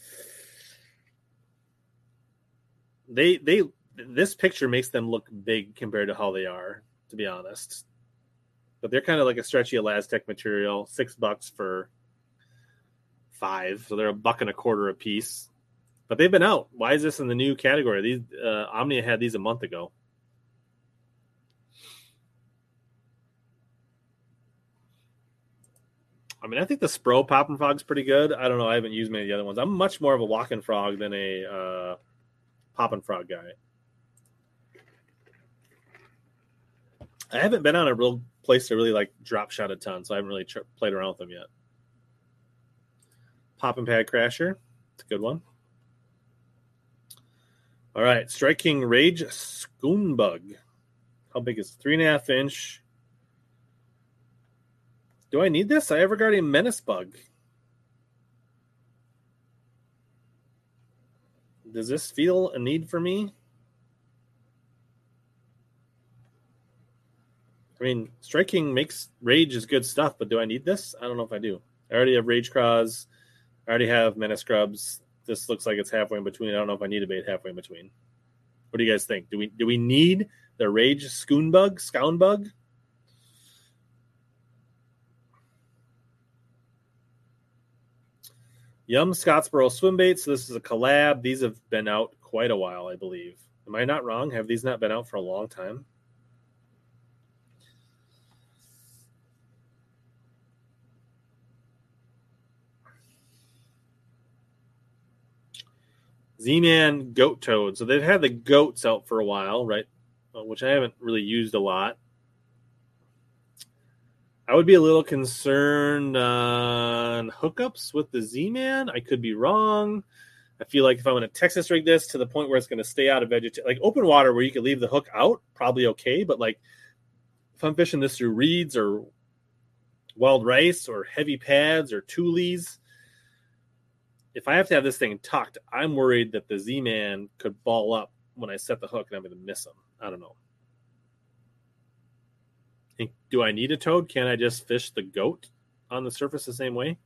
They they this picture makes them look big compared to how they are, to be honest. But they're kind of like a stretchy Elastec material. Six bucks for five, so they're a buck and a quarter a piece. But they've been out. Why is this in the new category? These uh, Omnia had these a month ago. I mean, I think the Spro Poppin' Frog's pretty good. I don't know. I haven't used many of the other ones. I'm much more of a walking frog than a uh, Poppin' Frog guy. I haven't been on a real place to really like drop shot a ton, so I haven't really tr- played around with them yet. Poppin' Pad Crasher. It's a good one. All right. Strike King Rage Schoonbug. How big is it? Three and a half inch. Do I need this? I Everguardian Menace Bug. Does this feel a need for me? I mean, Strike King makes Rage is good stuff, but do I need this? I don't know if I do. I already have Rage Craws. I already have Menace Scrubs. This looks like it's halfway in between. I don't know if I need a bait halfway in between. What do you guys think? Do we do we need the Rage Scoonbug? Scounbug? Yum Scottsboro swim baits. So this is a collab. These have been out quite a while, I believe. Am I not wrong? Have these not been out for a long time? Z-Man Goat Toad. So they've had the goats out for a while, right? Uh, which I haven't really used a lot. I would be a little concerned on hookups with the Z-Man. I could be wrong. I feel like if I'm going to Texas rig this to the point where it's going to stay out of vegetation, like open water where you could leave the hook out, probably okay. But like if I'm fishing this through reeds or wild rice or heavy pads or tulies, if I have to have this thing tucked, I'm worried that the Z-Man could ball up when I set the hook and I'm going to miss him. I don't know. Do I need a toad? Can I just fish the goat on the surface the same way?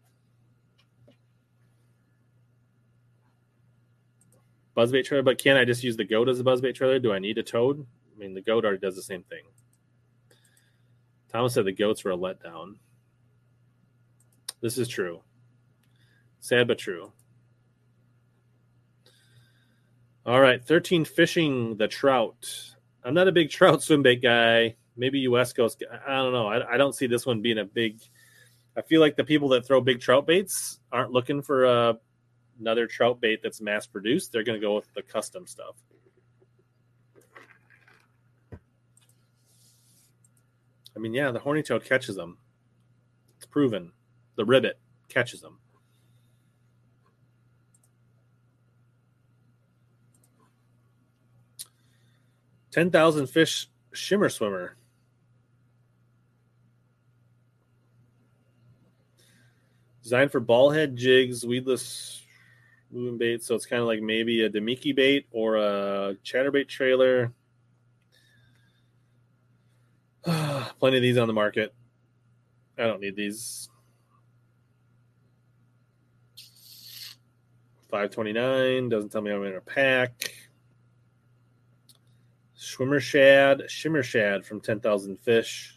Buzzbait trailer, but can I just use the goat as a buzzbait trailer? Do I need a toad? I mean, the goat already does the same thing. Thomas said the goats were a letdown. This is true. Sad but true. All right, thirteen fishing the trout. I'm not a big trout swim bait guy. Maybe you West Coast. I don't know. I, I don't see this one being a big. I feel like the people that throw big trout baits aren't looking for a, another trout bait that's mass produced. They're going to go with the custom stuff. I mean, yeah, the horny toad catches them. It's proven. The ribbit catches them. ten thousand fish shimmer swimmer. Designed for ball head jigs, weedless moving bait. So it's kind of like maybe a Demiki bait or a chatterbait trailer. Plenty of these on the market. I don't need these. five twenty-nine doesn't tell me I'm in a pack. Swimmer shad, shimmer shad from ten thousand fish.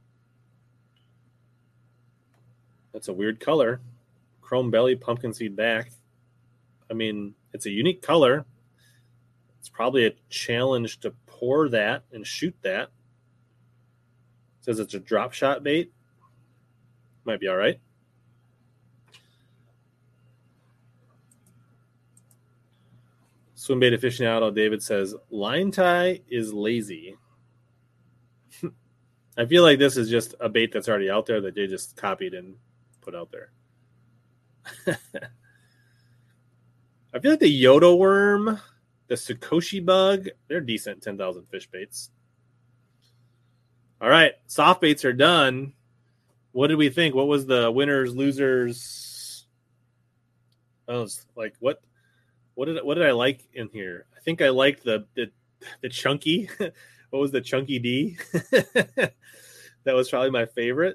That's a weird color. Chrome belly, pumpkin seed back. I mean, it's a unique color. It's probably a challenge to pour that and shoot that. It says it's a drop shot bait. Might be all right. Swim bait aficionado David says, line tie is lazy. I feel like this is just a bait that's already out there that they just copied and put out there. I feel like the Yodo worm, the Tsukoshi bug, they're decent ten thousand fish baits. All right, soft baits are done. What did we think? What was the winners, losers? I was like, what? What did what did I like in here? I think I liked the the, the chunky. What was the chunky D? That was probably my favorite.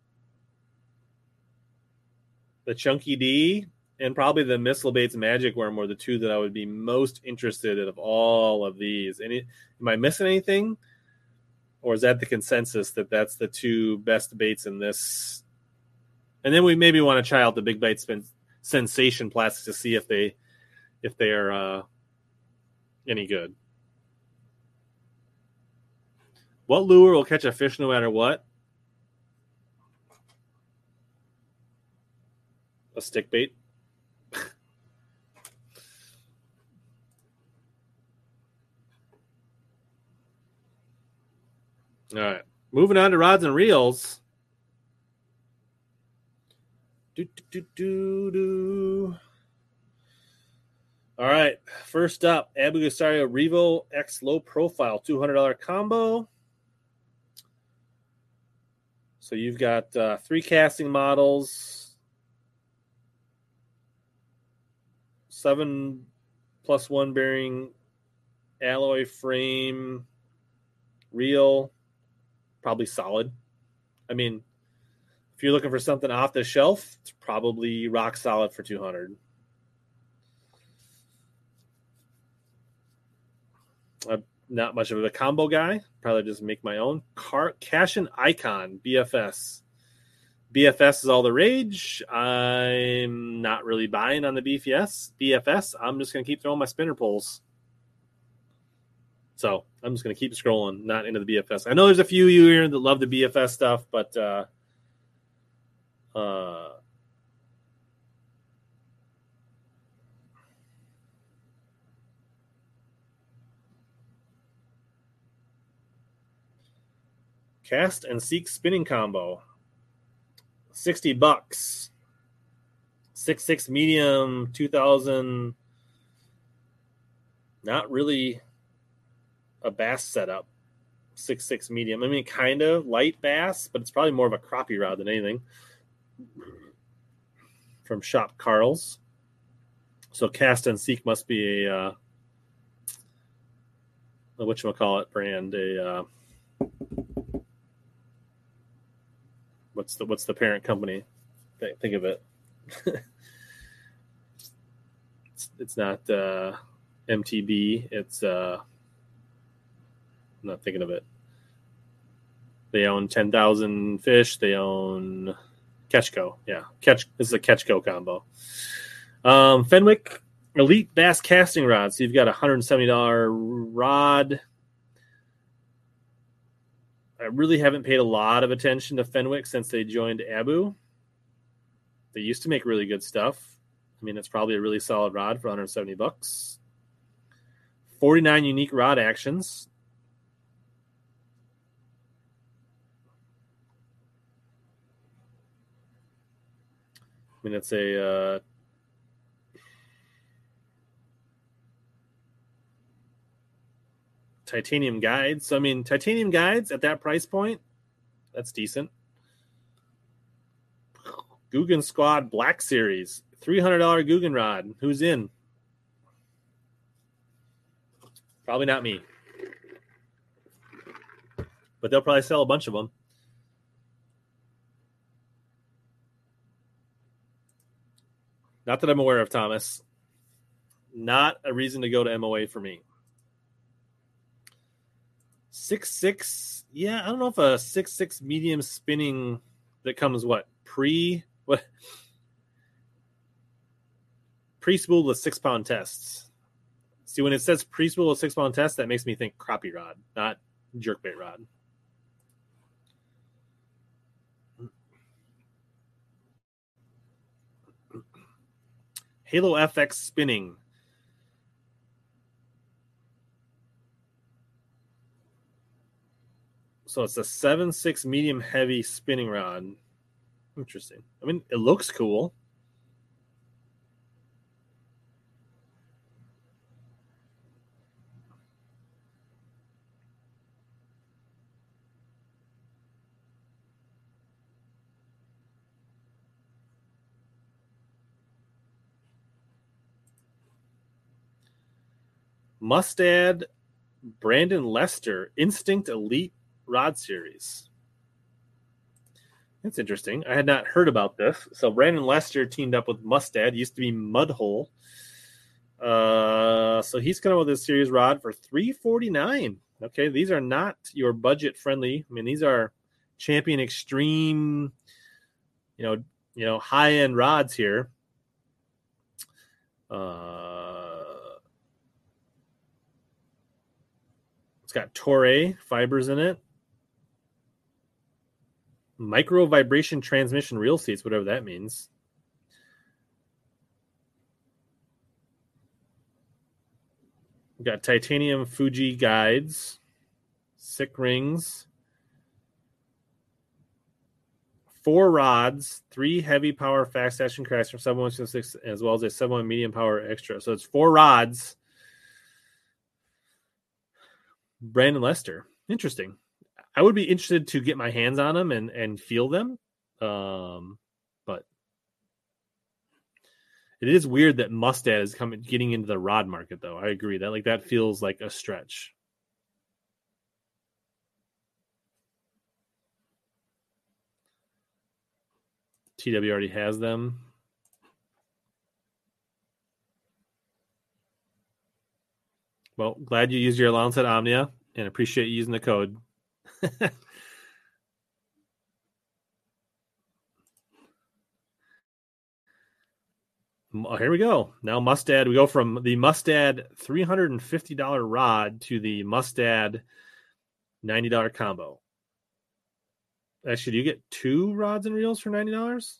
The chunky D and probably the Missile Baits Magic Worm were the two that I would be most interested in of all of these. Any, am I missing anything? Or is that the consensus that that's the two best baits in this? And then we maybe want to try out the Big Bite Sensation plastics to see if they if they are uh, any good. What lure will catch a fish no matter what? A stick bait. All right. Moving on to rods and reels. Do, do, do, do, do. All right. First up, Abu Gasario Revo X Low Profile two hundred dollars combo. So you've got uh, three casting models. Seven plus one bearing alloy frame reel, probably solid. I mean, if you're looking for something off the shelf, it's probably rock solid for two hundred. I'm not much of a combo guy. Probably just make my own. Car Cash and Icon B F S. B F S is all the rage. I'm not really buying on the B F S. B F S. I'm just going to keep throwing my spinner pulls. So I'm just going to keep scrolling, not into the B F S. I know there's a few of you here that love the B F S stuff, but uh, uh, Cast and Seek spinning combo. sixty bucks. six six medium, two thousand. Not really a bass setup. six six medium. I mean, kind of light bass, but it's probably more of a crappie rod than anything. From Shop Carl's. So Cast and Seek must be a, uh, a whatchamacallit brand. A, uh, what's the what's the parent company? Think of it. it's, it's not uh, M T B. It's uh, I'm not thinking of it. They own ten thousand Fish. They own Ketchco. Yeah, Catch. This is a Ketchco combo. Um, Fenwick Elite Bass Casting Rod. So you've got a one hundred seventy dollars rod. I really haven't paid a lot of attention to Fenwick since they joined Abu. They used to make really good stuff. I mean, it's probably a really solid rod for one hundred seventy bucks. forty-nine unique rod actions. I mean, it's a uh, titanium guide. So, I mean, titanium guides at that price point, that's decent. Guggen Squad Black Series, three hundred dollars Guggen rod. Who's in? Probably not me. But they'll probably sell a bunch of them. Not that I'm aware of, Thomas. Not a reason to go to M O A for me. six six, yeah, I don't know if a six six medium spinning that comes, what, pre, what? Pre-spooled with six-pound tests. See, when it says pre-spooled with six-pound tests, that makes me think crappie rod, not jerkbait rod. Halo F X spinning. So it's a seven six medium heavy spinning rod. Interesting. I mean, it looks cool. Mustad Brandon Lester Instinct Elite Rod Series. That's interesting. I had not heard about this. So Brandon Lester teamed up with Mustad. Used to be Mudhole. Uh, so he's coming with this series rod for three forty-nine. Okay, these are not your budget friendly. I mean, these are Champion Extreme, you know, you know, high end rods here. Uh, it's got Toray fibers in it. Micro vibration transmission reel seats, whatever that means. We've got titanium Fuji guides, sick rings, four rods, three heavy power fast action cracks from seven one six, as well as a seven one medium power extra. So it's four rods. Brandon Lester. Interesting. I would be interested to get my hands on them and, and feel them. Um, but it is weird that Mustad is coming getting into the rod market, though. I agree that like that feels like a stretch. T W already has them. Well, glad you used your allowance at Omnia and appreciate you using the code. Here we go. Now Mustad. We go from the Mustad three hundred fifty dollars rod to the Mustad ninety dollars combo. Actually, do you get two rods and reels for ninety dollars?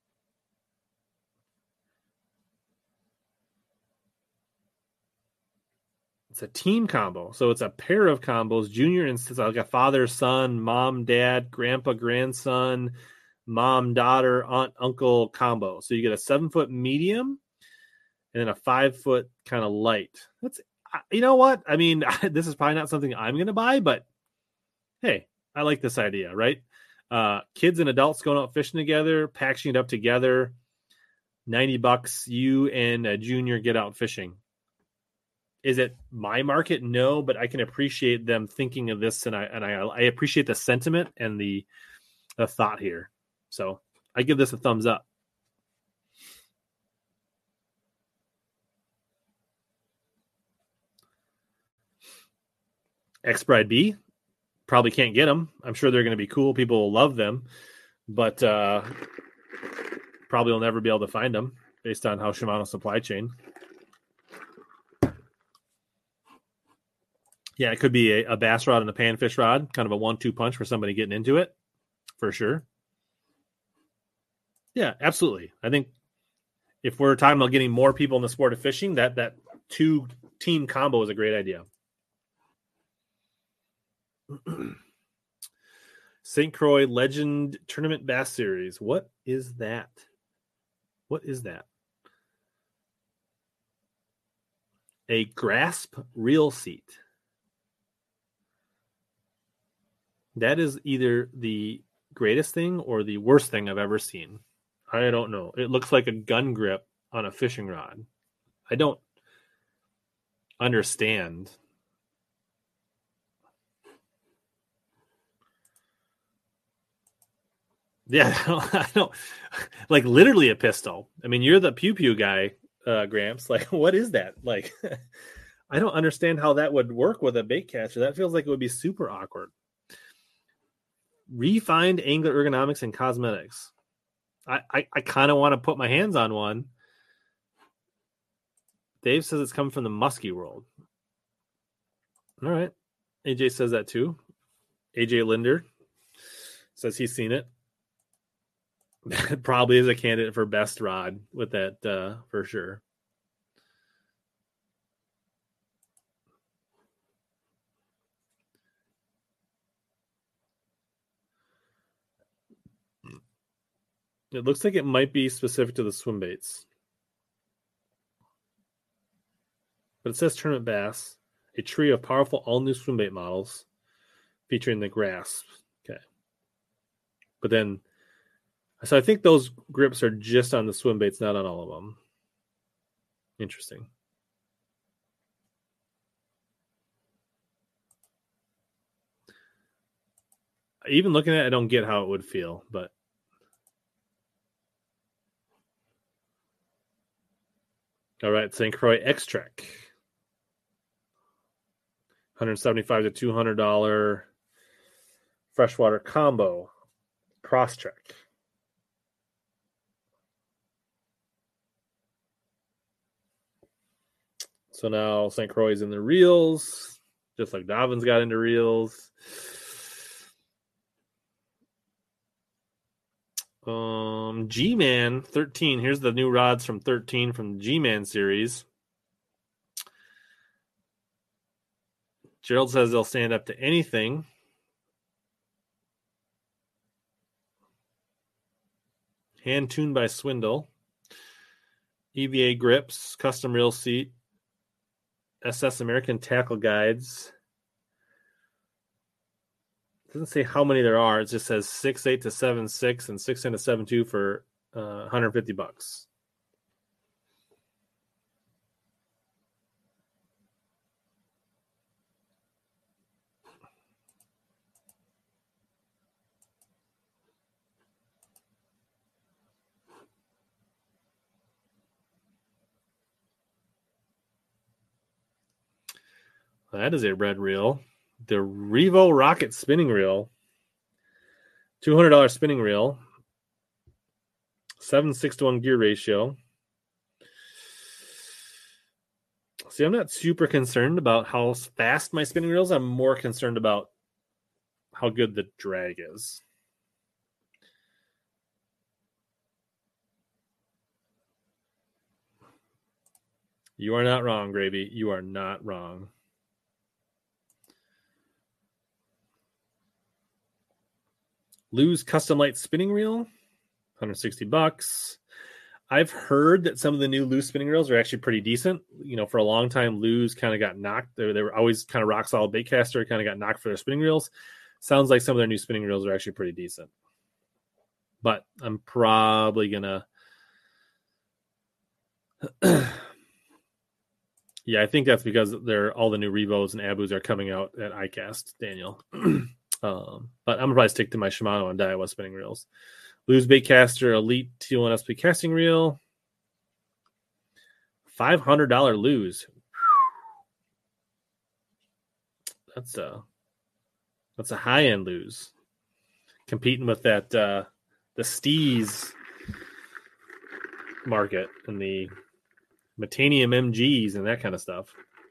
It's a team combo. So it's a pair of combos, junior and it's like a father, son, mom, dad, grandpa, grandson, mom, daughter, aunt, uncle combo. So you get a seven foot medium and then a five foot kind of light. That's, you know what? I mean, this is probably not something I'm going to buy, but hey, I like this idea, right? Uh, kids and adults going out fishing together, packaging it up together. ninety bucks, you and a junior get out fishing. Is it my market? No, but I can appreciate them thinking of this, and I and I, I appreciate the sentiment and the, the thought here. So I give this a thumbs up. X-Bride B, probably can't get them. I'm sure they're going to be cool. People will love them, but uh, probably will never be able to find them based on how Shimano supply chain. Yeah, it could be a, a bass rod and a panfish rod, kind of a one two punch for somebody getting into it, for sure. Yeah, absolutely. I think if we're talking about getting more people in the sport of fishing, that that two team combo is a great idea. Saint Croix Legend Tournament Bass Series. What is that? What is that? A grasp reel seat. That is either the greatest thing or the worst thing I've ever seen. I don't know. It looks like a gun grip on a fishing rod. I don't understand. Yeah, I don't, I don't like literally a pistol. I mean, you're the pew pew guy, uh, Gramps. Like, what is that? Like, I don't understand how that would work with a bait catcher. That feels like it would be super awkward. Refined angler ergonomics and cosmetics. I, I, I kind of want to put my hands on one. Dave says it's coming from the musky world. All right. A J says that too. A J Linder says he's seen it. Probably is a candidate for best rod with that uh, for sure. It looks like it might be specific to the swim baits. But it says Tournament Bass, a trio of powerful all-new swim bait models featuring the grasp. Okay. But then, so I think those grips are just on the swim baits, not on all of them. Interesting. Even looking at it, I don't get how it would feel, but all right, Saint Croix X-Trek. one hundred seventy-five dollars to two hundred dollars freshwater combo cross-check. So now Saint Croix is in the reels, just like Dobbins got into reels. Um, G-Man thirteen. Here's the new rods from thirteen from the G-Man series. Gerald says they'll stand up to anything. Hand tuned by Swindle. E V A grips, custom reel seat, S S American tackle guides. It doesn't say how many there are. It just says six eight to seven six and six ten to seven two for uh, one hundred fifty bucks. That is a red reel. The Revo Rocket spinning reel. two hundred dollars spinning reel. seven six to one gear ratio. See, I'm not super concerned about how fast my spinning reel is. I'm more concerned about how good the drag is. You are not wrong, Gravy. You are not wrong. Lose custom light spinning reel, one hundred sixty bucks. I've heard that some of the new Lose spinning reels are actually pretty decent. You know, for a long time, Lose kind of got knocked. They, they were always kind of rock solid baitcaster, kind of got knocked for their spinning reels. Sounds like some of their new spinning reels are actually pretty decent. But I'm probably gonna. Yeah, I think that's because they're all the new Revos and Abus are coming out at iCast, Daniel. um, but I'm gonna probably stick to my Shimano and Daiwa spinning reels. Lose Baitcaster Elite T one S P casting reel. five hundred dollars Lose. That's a that's a high end Lose. Competing with that uh, the Steez market and the Metanium M Gs and that kind of stuff.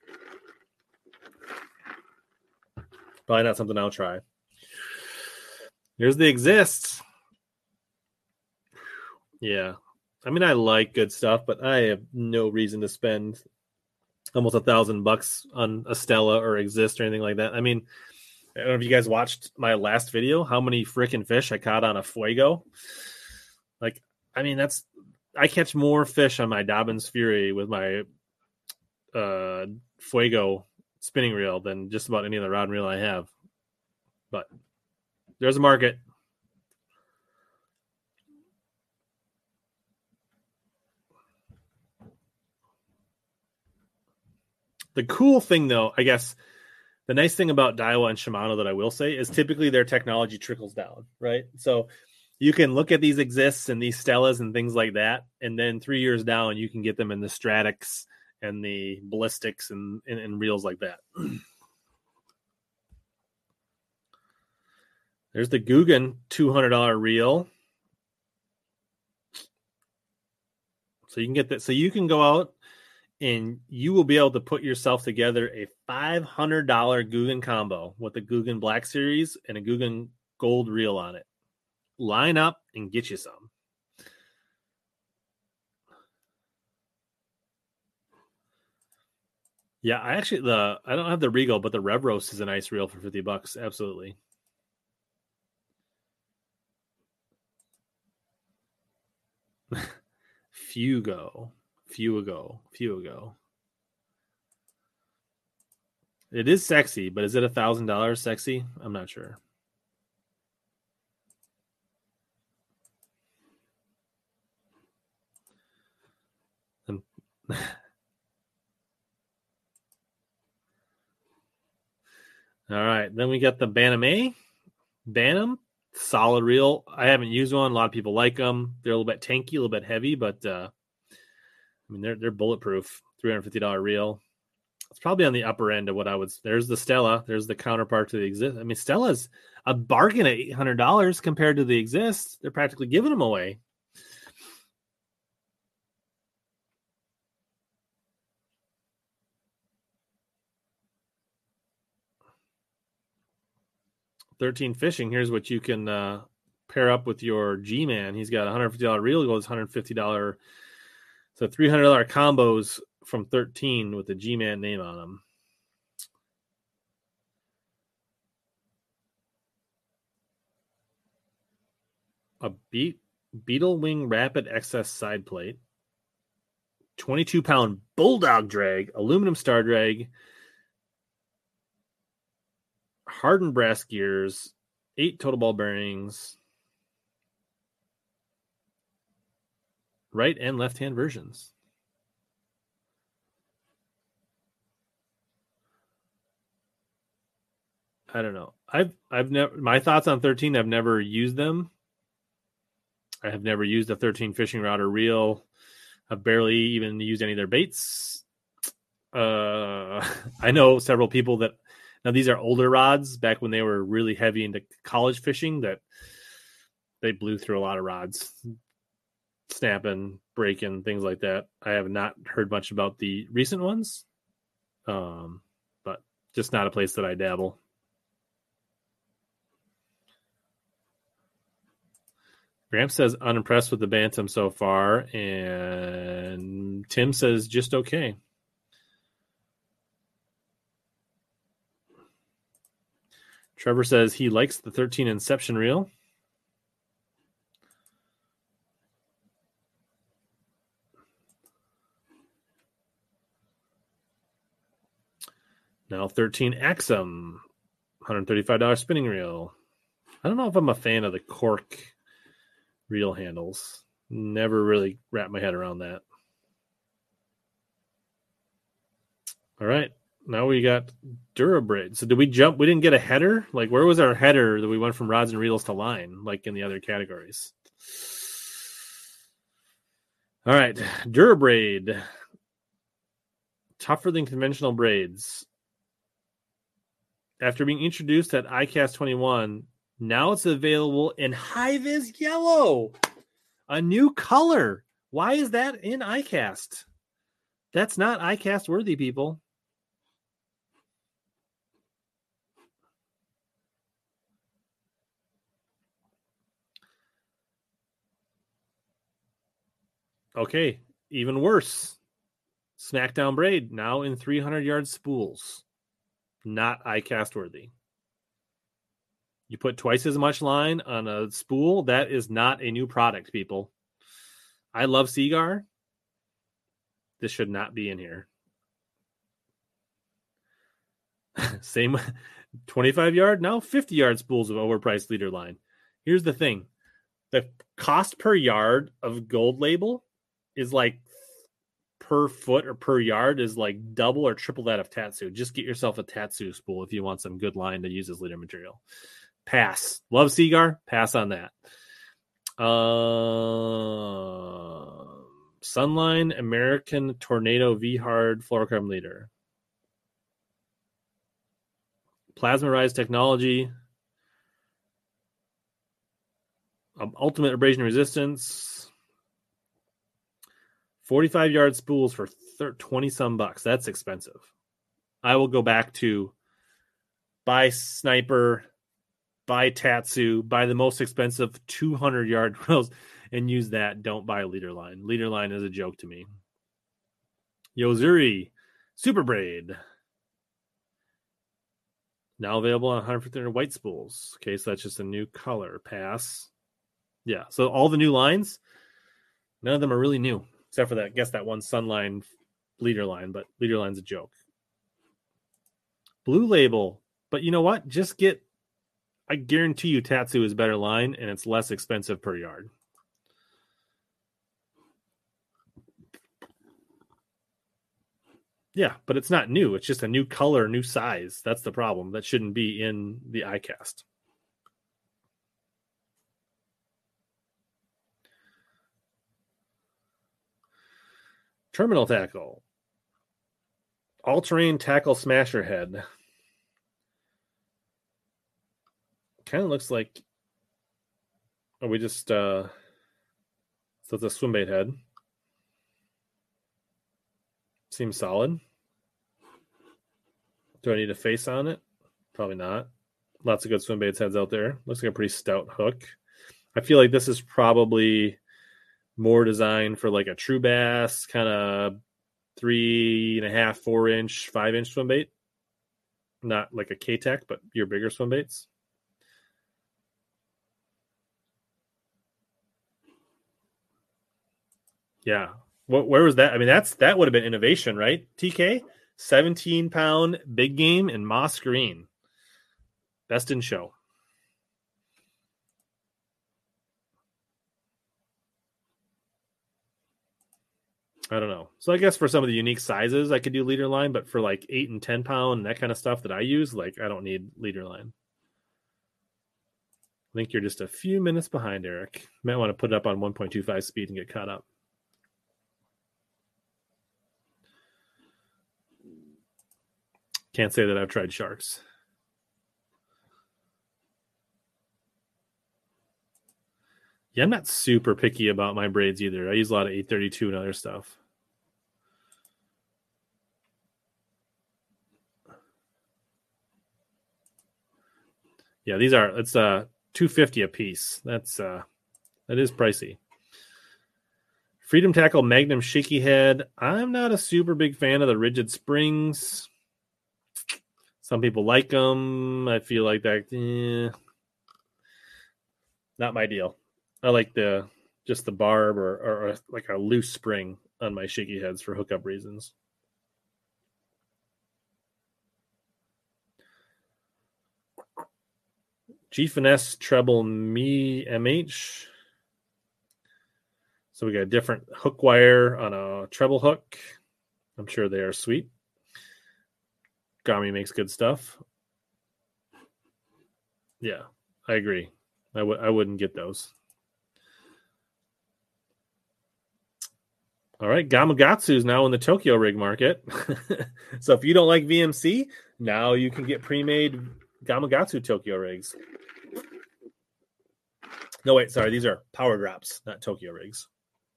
Probably not something I'll try. Here's the Exists. Yeah. I mean, I like good stuff, but I have no reason to spend almost a thousand bucks on a Stella or Exist or anything like that. I mean, I don't know if you guys watched my last video, how many freaking fish I caught on a Fuego. Like, I mean, that's, I catch more fish on my Dobbins Fury with my uh, Fuego spinning reel than just about any other rod and reel I have. But there's a market. The cool thing, though, I guess, the nice thing about Daiwa and Shimano that I will say is typically their technology trickles down, right? So you can look at these Exists and these Stellas and things like that, and then three years down, you can get them in the Stratix and the Ballistics and, and, and reels like that. There's the Guggen two hundred dollars reel. So you can get that. So you can go out and you will be able to put yourself together a five hundred dollars Guggen combo with the Guggen Black Series and a Guggen Gold reel on it. Line up and get you some. Yeah, I actually the I don't have the Regal, but the Rev Roast is a nice reel for fifty bucks. Absolutely. Fugo. Fugo. Fugo. It is sexy, but is it a thousand dollars sexy? I'm not sure. And all right, then we got the Bantam A. Bantam, solid reel. I haven't used one. A lot of people like them. They're a little bit tanky, a little bit heavy, but uh, I mean they're they're bulletproof. three hundred fifty dollars reel. It's probably on the upper end of what I would. There's the Stella. There's the counterpart to the Exist. I mean, Stella's a bargain at eight hundred dollars compared to the Exist. They're practically giving them away. thirteen Fishing. Here's what you can uh, pair up with your G-Man. He's got a one hundred fifty dollars reel. He goes one hundred fifty dollars. So three hundred dollars combos from thirteen with the G-Man name on them. A Be- Beetle Wing Rapid X S side plate. twenty-two pound Bulldog drag. Aluminum star drag. Hardened brass gears. Eight total ball bearings. Right and left hand versions. I don't know. I've I've never my thoughts on thirteen. I've never used them. I have never used a thirteen fishing rod or reel. I've barely even used any of their baits. Uh, I know several people that now these are older rods back when they were really heavy into college fishing that they blew through a lot of rods, snapping, breaking, things like that. I have not heard much about the recent ones, um, but just not a place that I dabble. Gramps says unimpressed with the Bantam so far, and Tim says just okay. Trevor says he likes the thirteen Inception reel. Now thirteen Axum, one hundred thirty-five dollars spinning reel. I don't know if I'm a fan of the cork reel handles. Never really wrapped my head around that. All right. Now we got Durabraid. So did we jump? We didn't get a header? Like, where was our header that we went from rods and reels to line, like in the other categories? All right. Durabraid. Tougher than conventional braids. After being introduced at I CAST twenty-one, now it's available in high-vis yellow. A new color. Why is that in I CAST? That's not I CAST worthy, people. Okay, even worse. Smackdown braid now in three hundred yard spools. Not I CAST worthy. You put twice as much line on a spool. That is not a new product, people. I love Seagar. This should not be in here. Same twenty-five yard, now fifty yard spools of overpriced leader line. Here's the thing. The cost per yard of Gold Label is like per foot or per yard is like double or triple that of Tatsu. Just get yourself a Tatsu spool if you want some good line to use as leader material. Pass. Love Seagar. Pass on that. Uh, Sunline American Tornado V-Hard fluorocarbon leader. Plasma Rise technology. Um, ultimate abrasion resistance. forty-five yard spools for twenty some bucks. That's expensive. I will go back to buy Sniper, buy Tatsu, buy the most expensive two hundred yard reels and use that. Don't buy a leader line. Leader line is a joke to me. Yozuri Super Braid. Now available on one hundred fifty white spools. Okay, so that's just a new color. Pass. Yeah, so all the new lines, none of them are really new. Except for that, I guess that one Sunline leader line, but leader line's a joke. Blue Label. But you know what? Just get, I guarantee you Tatsu is better line and it's less expensive per yard. Yeah, but it's not new. It's just a new color, new size. That's the problem. That shouldn't be in the I CAST. Terminal tackle. All-terrain tackle smasher head. Kind of looks like, oh, we just, uh, so it's a swim bait head. Seems solid. Do I need a face on it? Probably not. Lots of good swim baits heads out there. Looks like a pretty stout hook. I feel like this is probably more designed for like a true bass, kind of three and a half, four inch, five inch swim bait. Not like a K-Tech, but your bigger swim baits. Yeah. What, where was that? I mean, that's that would have been innovation, right? T K, seventeen pound big game and moss green. Best in show. I don't know. So I guess for some of the unique sizes, I could do leader line, but for like eight and ten pound and that kind of stuff that I use, like I don't need leader line. I think you're just a few minutes behind, Eric. You might want to put it up on one point two five speed and get caught up. Can't say that I've tried sharks. Yeah, I'm not super picky about my braids either. I use a lot of eight thirty-two and other stuff. Yeah, these are it's uh two fifty a piece. That's uh that is pricey. Freedom Tackle Magnum Shaky Head. I'm not a super big fan of the rigid springs. Some people like them. I feel like that, eh, not my deal. I like the just the barb or, or, or like a loose spring on my shaky heads for hookup reasons. G Finesse Treble Me M H. So we got a different hook wire on a treble hook. I'm sure they are sweet. Garmin makes good stuff. Yeah, I agree. I w- I wouldn't get those. All right, Gamakatsu is now in the Tokyo rig market. So if you don't like V M C, now you can get pre-made Gamakatsu Tokyo rigs. No, wait, sorry. These are power drops, not Tokyo rigs.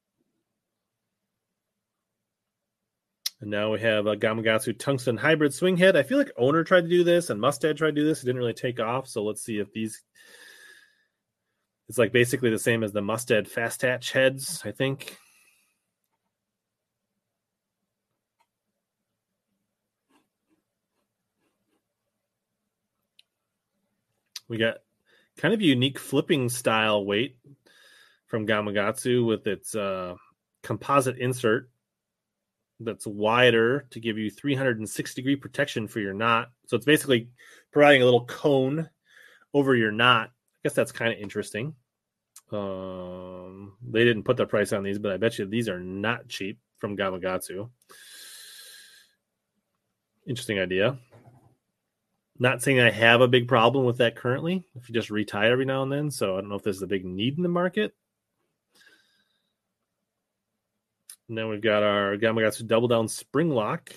And now we have a Gamakatsu Tungsten Hybrid Swing Head. I feel like Owner tried to do this and Mustad tried to do this. It didn't really take off. So let's see if these... It's like basically the same as the Mustad Fast Hatch heads, I think. We got kind of a unique flipping style weight from Gamakatsu with its uh, composite insert that's wider to give you three hundred sixty degree protection for your knot. So it's basically providing a little cone over your knot. I guess that's kind of interesting. Um, they didn't put the price on these, but I bet you these are not cheap from Gamakatsu. Interesting idea. Not saying I have a big problem with that currently. If you just retie every now and then, so I don't know if there's a big need in the market. And then we've got our Gamakatsu Double Down Spring Lock.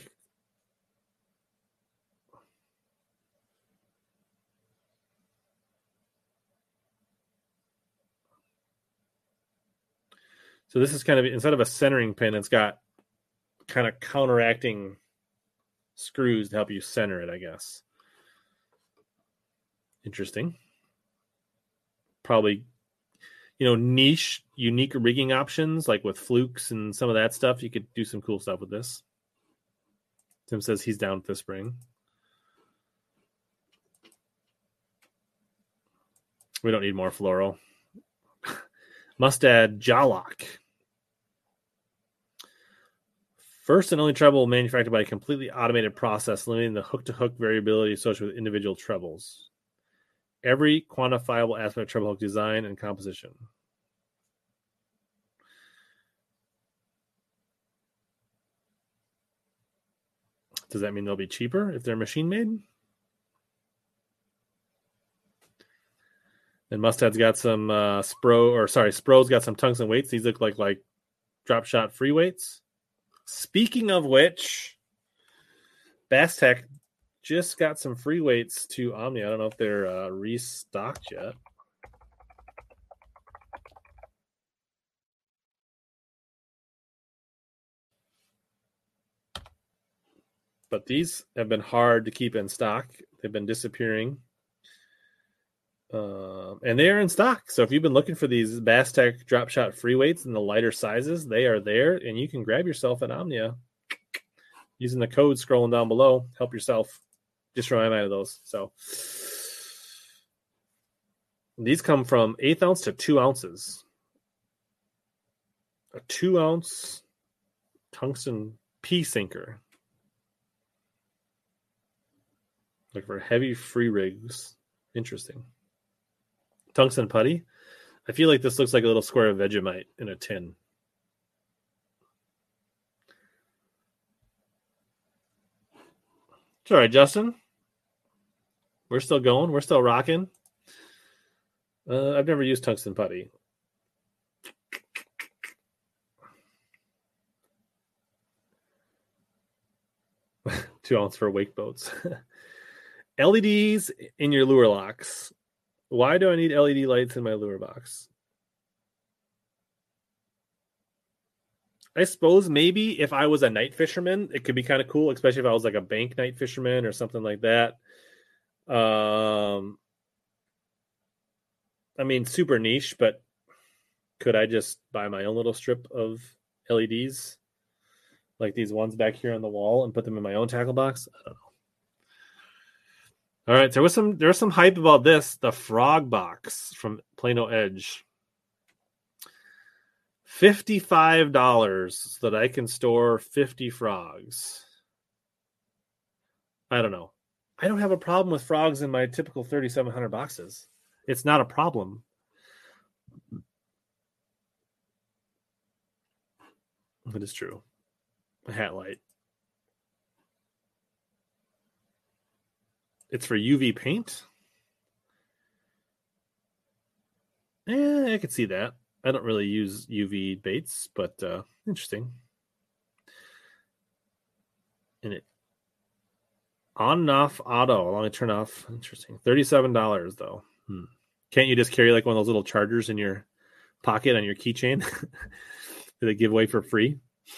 So this is kind of, instead of a centering pin, it's got kind of counteracting screws to help you center it, I guess. Interesting. Probably, you know, niche, unique rigging options, like with flukes and some of that stuff. You could do some cool stuff with this. Tim says he's down with the spring. We don't need more floral. Mustad Jawlock. First and only treble manufactured by a completely automated process, limiting the hook-to-hook variability associated with individual trebles. Every quantifiable aspect of treble hook design and composition. Does that mean they'll be cheaper if they're machine made? And Mustad's got some uh, Spro, or sorry, Spro's got some tungsten weights. These look like like drop shot free weights. Speaking of which, Bastech just got some free weights to Omnia. I don't know if they're uh, restocked yet. But these have been hard to keep in stock. They've been disappearing. Uh, and they are in stock. So if you've been looking for these Bastech drop shot free weights in the lighter sizes, they are there. And you can grab yourself an Omnia using the code scrolling down below. Help yourself. Just remind me of those. So these come from eighth ounce to two ounces. A two ounce tungsten P sinker. Look for heavy free rigs. Interesting. Tungsten putty. I feel like this looks like a little square of Vegemite in a tin. It's all right, Justin. We're still going. We're still rocking. Uh, I've never used tungsten putty. Two ounce for wake boats. L E Ds in your lure locks. Why do I need L E D lights in my lure box? I suppose maybe if I was a night fisherman, it could be kind of cool, especially if I was like a bank night fisherman or something like that. Um, I mean, super niche, but could I just buy my own little strip of L E Ds like these ones back here on the wall and put them in my own tackle box? I don't know. All right, there was some there was some hype about this, the frog box from Plano Edge. fifty-five dollars so that I can store fifty frogs. I don't know. I don't have a problem with frogs in my typical thirty-seven hundred boxes. It's not a problem. It is true. A hat light. It's for U V paint? Eh, I could see that. I don't really use U V baits, but uh, interesting. And it on and off auto. Let me turn off. Interesting. thirty-seven dollars though. Hmm. Can't you just carry like one of those little chargers in your pocket on your keychain that they give away for free?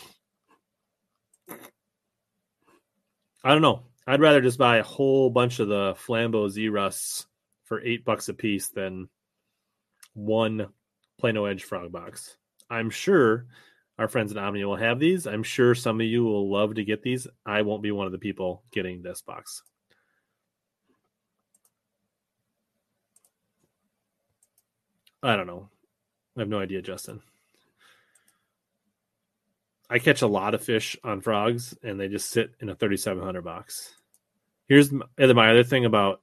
I don't know. I'd rather just buy a whole bunch of the Flambeau Z-Rusts for eight bucks a piece than one Plano Edge frog box. I'm sure our friends at Omnia will have these. I'm sure some of you will love to get these. I won't be one of the people getting this box. I don't know. I have no idea, Justin. I catch a lot of fish on frogs, and they just sit in a thirty-seven hundred box. Here's my other thing about.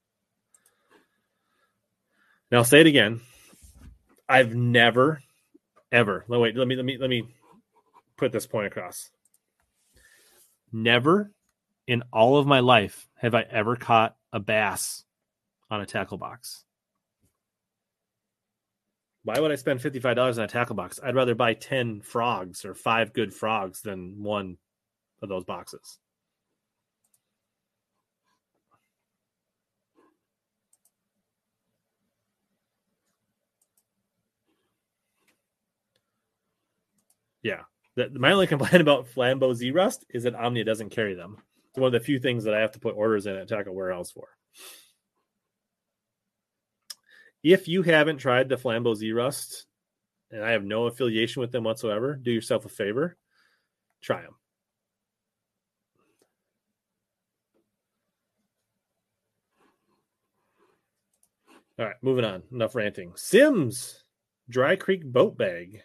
Now I'll say it again. I've never, ever. No, wait. Let me let me let me put this point across. Never, in all of my life, have I ever caught a bass on a tackle box. Why would I spend fifty-five dollars on a tackle box? I'd rather buy ten frogs or five good frogs than one of those boxes. Yeah. The, my only complaint about Flambeau Z-Rust is that Omnia doesn't carry them. It's one of the few things that I have to put orders in at Tackle Warehouse for. If you haven't tried the Flambeau Z-Rust, and I have no affiliation with them whatsoever, do yourself a favor. Try them. All right, moving on. Enough ranting. Simms Dry Creek Boat Bag.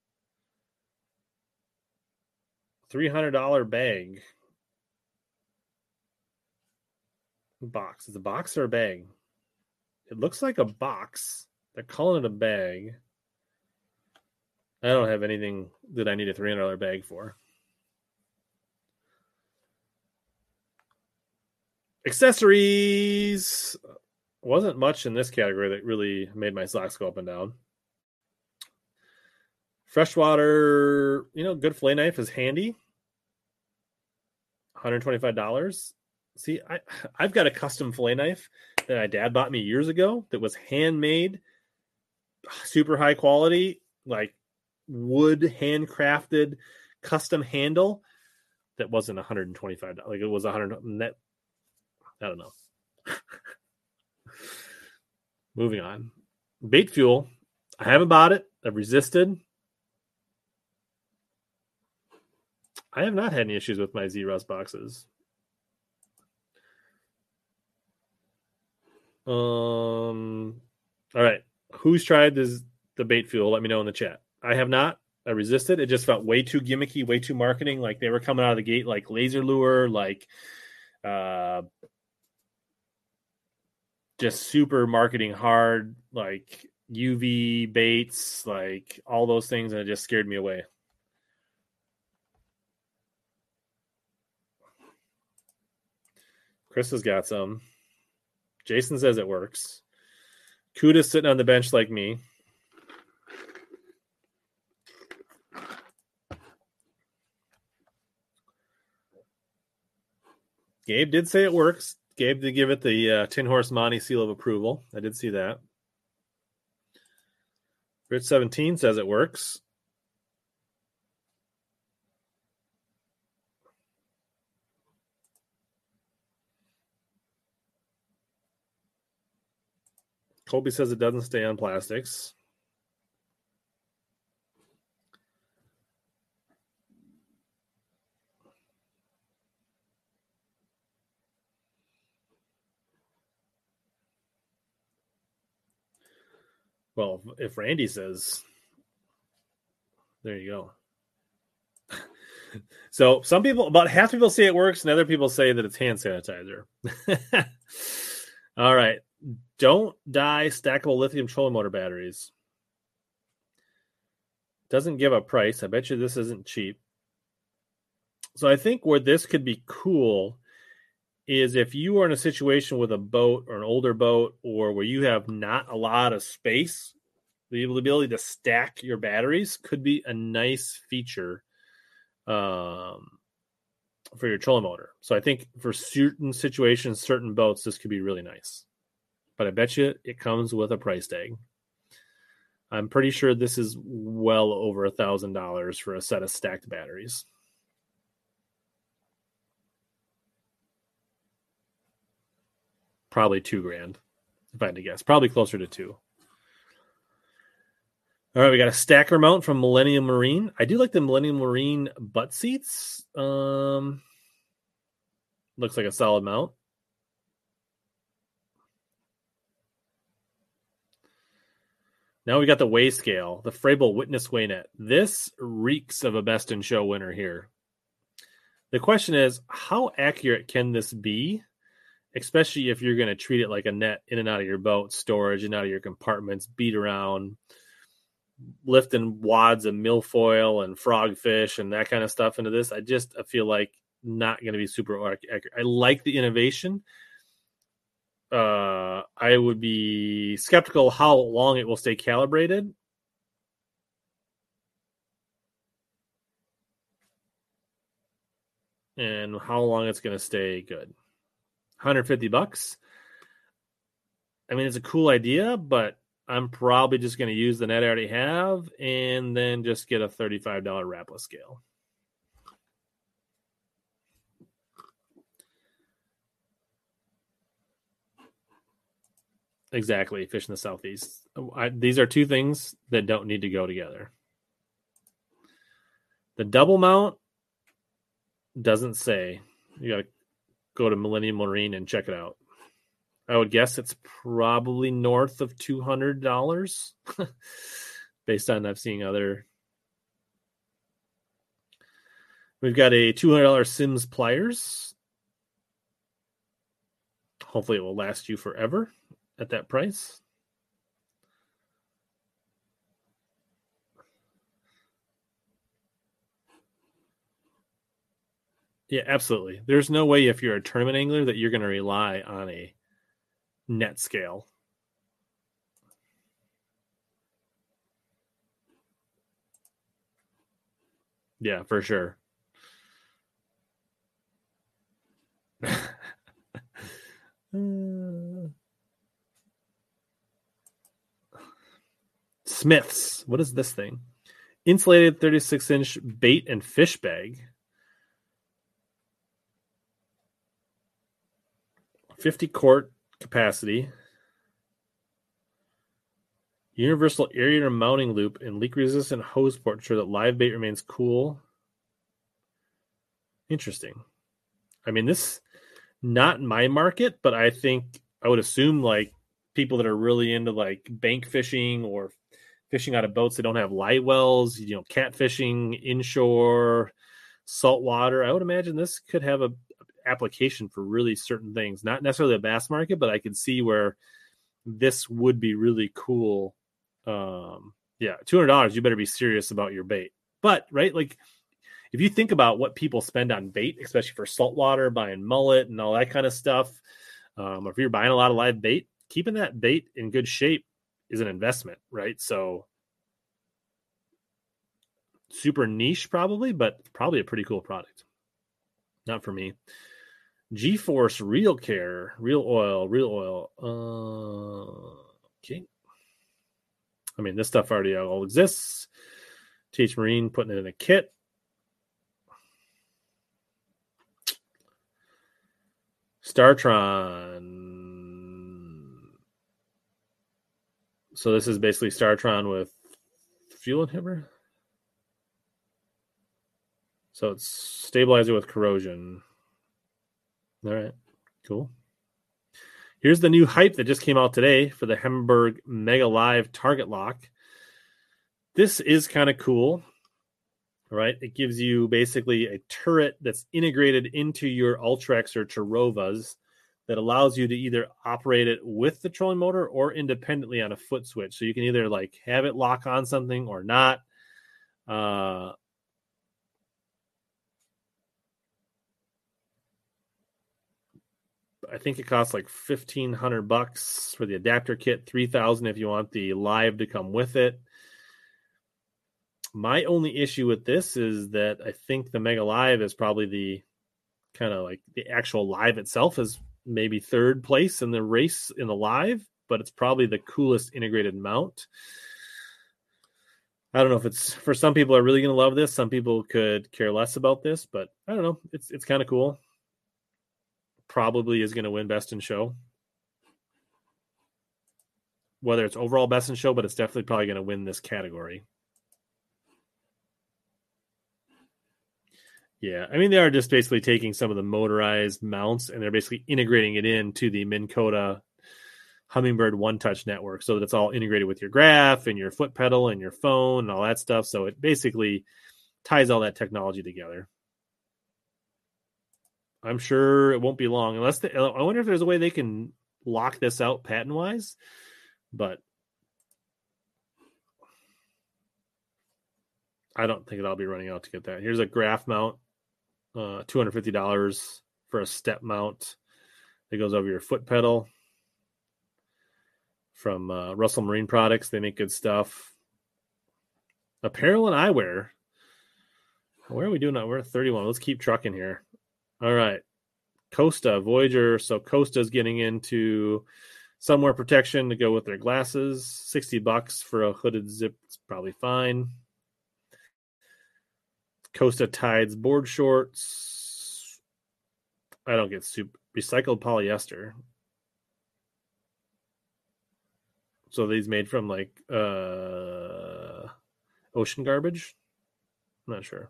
three hundred dollars bag. Box. Is it a box or a bag? It looks like a box. They're calling it a bag. I don't have anything that I need a three hundred dollars bag for. Accessories. Wasn't much in this category that really made my socks go up and down. Freshwater, you know, good fillet knife is handy. one hundred twenty-five dollars. See, I, I've got a custom fillet knife that my dad bought me years ago that was handmade, super high quality, like wood handcrafted custom handle that wasn't one hundred twenty-five dollars. Like it was one hundred net. I don't know. Moving on. Bait fuel. I haven't bought it. I've resisted. I have not had any issues with my Z-Rust boxes. Um. All right. Who's tried this, the bait fuel? Let me know in the chat. I have not. I resisted. It just felt way too gimmicky, way too marketing. Like they were coming out of the gate like laser lure, like uh, just super marketing hard, like U V baits, like all those things, and it just scared me away. Chris has got some. Jason says it works. Kuda's sitting on the bench like me. Gabe did say it works. Gabe did give it the uh, Tin Horse Monty seal of approval. I did see that. Rich seventeen says it works. Colby says it doesn't stay on plastics. Well, if Randy says, there you go. So some people, about half people say it works, and other people say that it's hand sanitizer. All right. Don't die stackable lithium trolling motor batteries. Doesn't give a price. I bet you this isn't cheap. So I think where this could be cool is if you are in a situation with a boat or an older boat, or where you have not a lot of space, the ability to stack your batteries could be a nice feature um, for your trolling motor. So I think for certain situations, certain boats, this could be really nice. But I bet you it comes with a price tag. I'm pretty sure this is well over a thousand dollars for a set of stacked batteries. Probably two grand, if I had to guess. Probably closer to two. All right, we got a stacker mount from Millennium Marine. I do like the Millennium Marine butt seats. Um, looks like a solid mount. Now we got the weigh scale, the Frabill Witness Weigh Net. This reeks of a Best in Show winner here. The question is, how accurate can this be? Especially if you're going to treat it like a net in and out of your boat, storage and out of your compartments, beat around, lifting wads of milfoil and frogfish and that kind of stuff into this. I just I feel like not going to be super accurate. I like the innovation. Uh, I would be skeptical how long it will stay calibrated. And how long it's going to stay good. one hundred fifty bucks. I mean, it's a cool idea, but I'm probably just going to use the net I already have and then just get a thirty-five dollars Rapala scale. Exactly. Fish in the Southeast. I, these are two things that don't need to go together. The double mount doesn't say. You got to go to Millennium Marine and check it out. I would guess it's probably north of two hundred dollars based on I've seen other. We've got a two hundred dollars Sims pliers. Hopefully it will last you forever at that price. Yeah, absolutely. There's no way if you're a tournament angler that you're going to rely on a net scale. Yeah, for sure. uh... Smiths. What is this thing? Insulated thirty-six inch bait and fish bag. fifty quart capacity. Universal aerator mounting loop and leak resistant hose port ensure that live bait remains cool. Interesting. I mean, this not my market, but I think I would assume like people that are really into like bank fishing or fishing out of boats that don't have light wells, you know, catfishing, inshore, saltwater. I would imagine this could have a application for really certain things, not necessarily a bass market, but I could see where this would be really cool. Um, yeah, two hundred dollars, you better be serious about your bait. But, right, like if you think about what people spend on bait, especially for saltwater, buying mullet and all that kind of stuff, um, or if you're buying a lot of live bait, keeping that bait in good shape is an investment, right? So super niche probably, but probably a pretty cool product. Not for me. G-Force Real Care, Real Oil, Real Oil. Uh, okay. I mean, this stuff already all exists. T H Marine putting it in a kit. Startron. So this is basically Startron with fuel inhibitor. So it's stabilizer with corrosion. All right, cool. Here's the new hype that just came out today for the Hemberg Mega Live Target Lock. This is kind of cool, right? It gives you basically a turret that's integrated into your Ultrex or Tarovas that allows you to either operate it with the trolling motor or independently on a foot switch. So you can either like have it lock on something or not. Uh, I think it costs like fifteen hundred bucks for the adapter kit, three thousand if you want the live to come with it. My only issue with this is that I think the Mega Live is probably the kind of like the actual live itself is maybe third place in the race in the live, but it's probably the coolest integrated mount. I don't know if it's for some people are really going to love this. Some people could care less about this, but I don't know. It's it's kind of cool. Probably is going to win best in show. Whether it's overall best in show, but it's definitely probably going to win this category. Yeah, I mean, they are just basically taking some of the motorized mounts and they're basically integrating it into the Minn Kota Humminbird One Touch network so that it's all integrated with your graph and your foot pedal and your phone and all that stuff. So it basically ties all that technology together. I'm sure it won't be long unless they, I wonder if there's a way they can lock this out patent wise, but I don't think that I'll be running out to get that. Here's a graph mount, uh, two hundred fifty dollars for a step mount that goes over your foot pedal from uh, Russell Marine Products. They make good stuff. Apparel and eyewear. Where are we doing that? We're at thirty-one. Let's keep trucking here. All right. Costa, Voyager. So Costa's getting into sunwear protection to go with their glasses. sixty bucks for a hooded zip. It's probably fine. Costa Tides board shorts. I don't get super recycled polyester. So these made from like uh, ocean garbage. I'm not sure.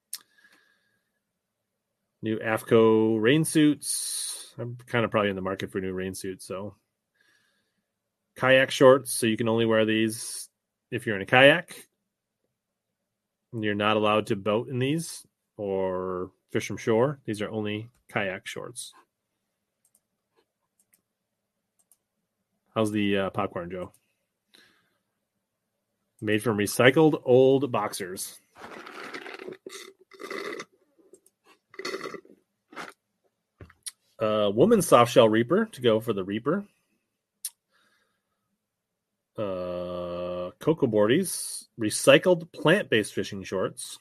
New AFCO rain suits. I'm kind of probably in the market for new rain suits. So kayak shorts. So you can only wear these if you're in a kayak. You're not allowed to boat in these or fish from shore. These are only kayak shorts. How's the uh, popcorn, Joe? Made from recycled old boxers. Uh, woman's soft shell Reaper to go for the Reaper. Uh, Cocoa Boardies, recycled plant-based fishing shorts.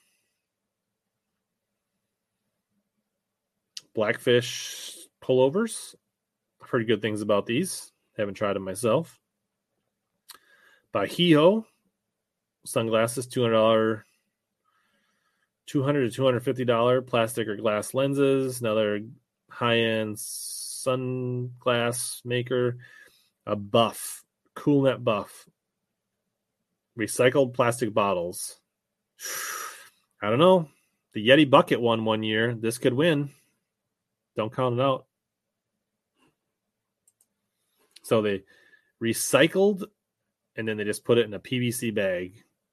Blackfish pullovers. I've heard good things about these. Haven't tried them myself. By Hiho, sunglasses, two hundred dollars, two hundred dollars to two hundred fifty dollars plastic or glass lenses. Another high-end sunglass maker. A Buff, CoolNet Buff. Recycled plastic bottles. I don't know. The Yeti Bucket won one year. This could win. Don't count it out. So they recycled and then they just put it in a P V C bag.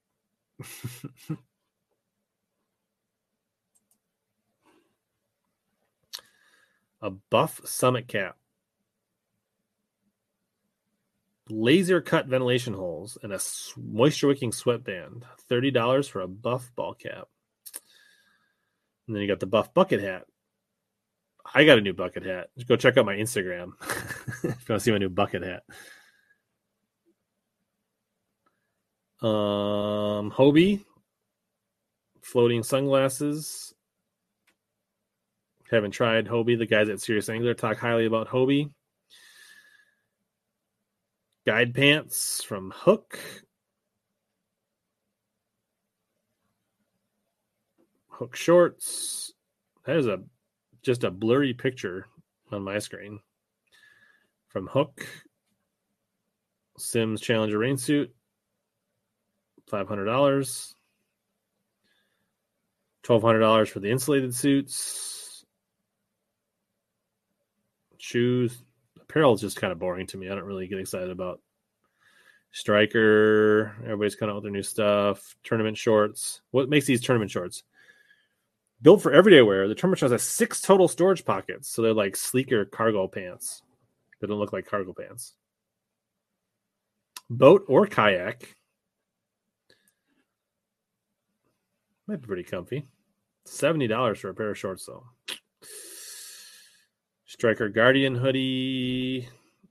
A Buff Summit Cap. Laser cut ventilation holes and a moisture wicking sweatband. thirty dollars for a Buff ball cap. And then you got the Buff bucket hat. I got a new bucket hat. Just go check out my Instagram if you want to see my new bucket hat. Um, Hobie floating sunglasses Haven't tried Hobie. The guys at Serious Angler talk highly about Hobie. Guide pants from Hook. Hook shorts. That is a just a blurry picture on my screen. From Hook. Sims Challenger rain suit. five hundred dollars. twelve hundred dollars for the insulated suits. Shoes. Apparel is just kind of boring to me. I don't really get excited about. Striker. Everybody's coming out with their new stuff. Tournament shorts. What makes these tournament shorts? Built for everyday wear. The tournament shorts have six total storage pockets. So they're like sleeker cargo pants. They don't look like cargo pants. Boat or kayak. Might be pretty comfy. seventy dollars for a pair of shorts, though. Striker Guardian hoodie.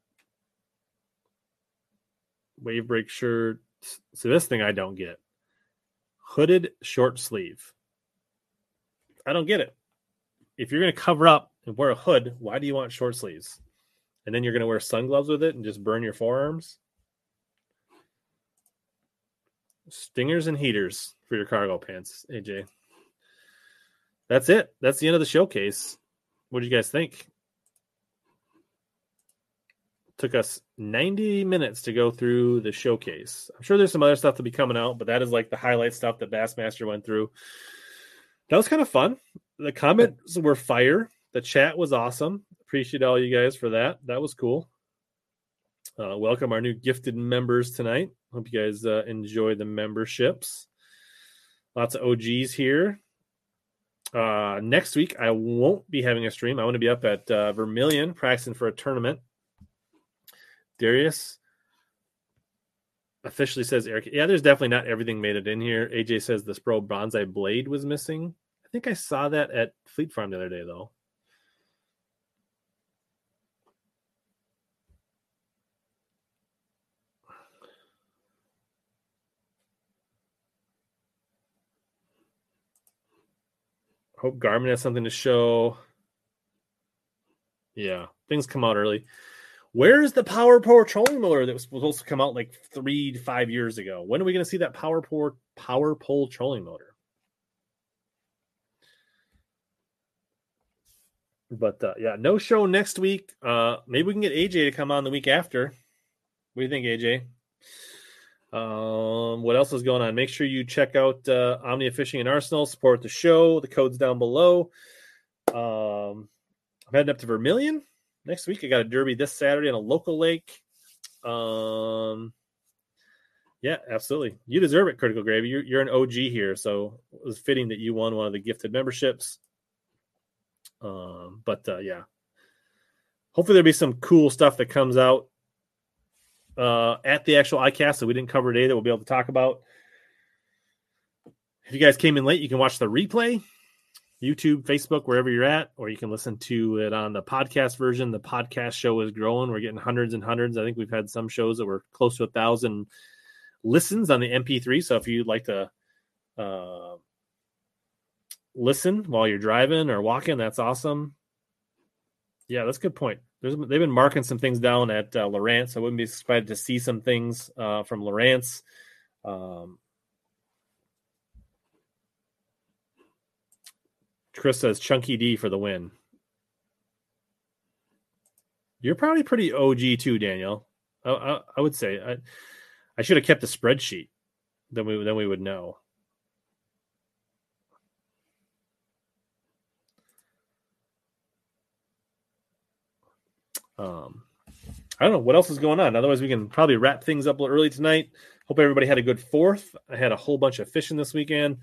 Wave break shirt. So this thing I don't get. Hooded short sleeve. I don't get it. If you're going to cover up and wear a hood, why do you want short sleeves? And then you're going to wear sun gloves with it and just burn your forearms? Stingers and heaters for your cargo pants, A J. That's it. That's the end of the showcase. What do you guys think? Took us ninety minutes to go through the showcase. I'm sure there's some other stuff to be coming out, but that is like the highlight stuff that Bassmaster went through. That was kind of fun. The comments were fire. The chat was awesome. Appreciate all you guys for that. That was cool. Uh, welcome our new gifted members tonight. Hope you guys uh, enjoy the memberships. Lots of O Gs here. Uh, next week, I won't be having a stream. I want to be up at uh, Vermilion practicing for a tournament. Darius officially says, Eric, yeah, there's definitely not everything made it in here. A J says the Spro Bonsai blade was missing. I think I saw that at Fleet Farm the other day, though. Hope Garmin has something to show. Yeah, things come out early. Where is the Power Pour trolling motor that was supposed to come out like three to five years ago? When are we going to see that Power Pour Power Pole trolling motor? But uh, yeah, no show next week. Uh, maybe we can get A J to come on the week after. What do you think, A J? Um, what else is going on? Make sure you check out uh, Omnia Fishing and Arsenal. Support the show. The code's down below. Um, I'm heading up to Vermilion next week. I got a derby this Saturday on a local lake. Um, yeah, absolutely. You deserve it, Critical Gravy. You're, you're an O G here, so it was fitting that you won one of the gifted memberships. Um, but uh, yeah, hopefully there'll be some cool stuff that comes out uh, at the actual iCast that we didn't cover today that we'll be able to talk about. If you guys came in late, you can watch the replay. YouTube, Facebook, wherever you're at, or you can listen to it on the podcast version. The podcast show is growing. We're getting hundreds and hundreds. I think we've had some shows that were close to a thousand listens on the M P three. So if you'd like to uh, listen while you're driving or walking, that's awesome. Yeah, that's a good point. There's, they've been marking some things down at uh, Lowrance. So I wouldn't be surprised to see some things uh, from Lowrance. Um, Chris says Chunky D for the win. You're probably pretty O G too, Daniel. I, I, I would say I, I should have kept a spreadsheet. Then we then we would know. Um, I don't know what else is going on. Otherwise, we can probably wrap things up a little early tonight. Hope everybody had a good fourth. I had a whole bunch of fishing this weekend.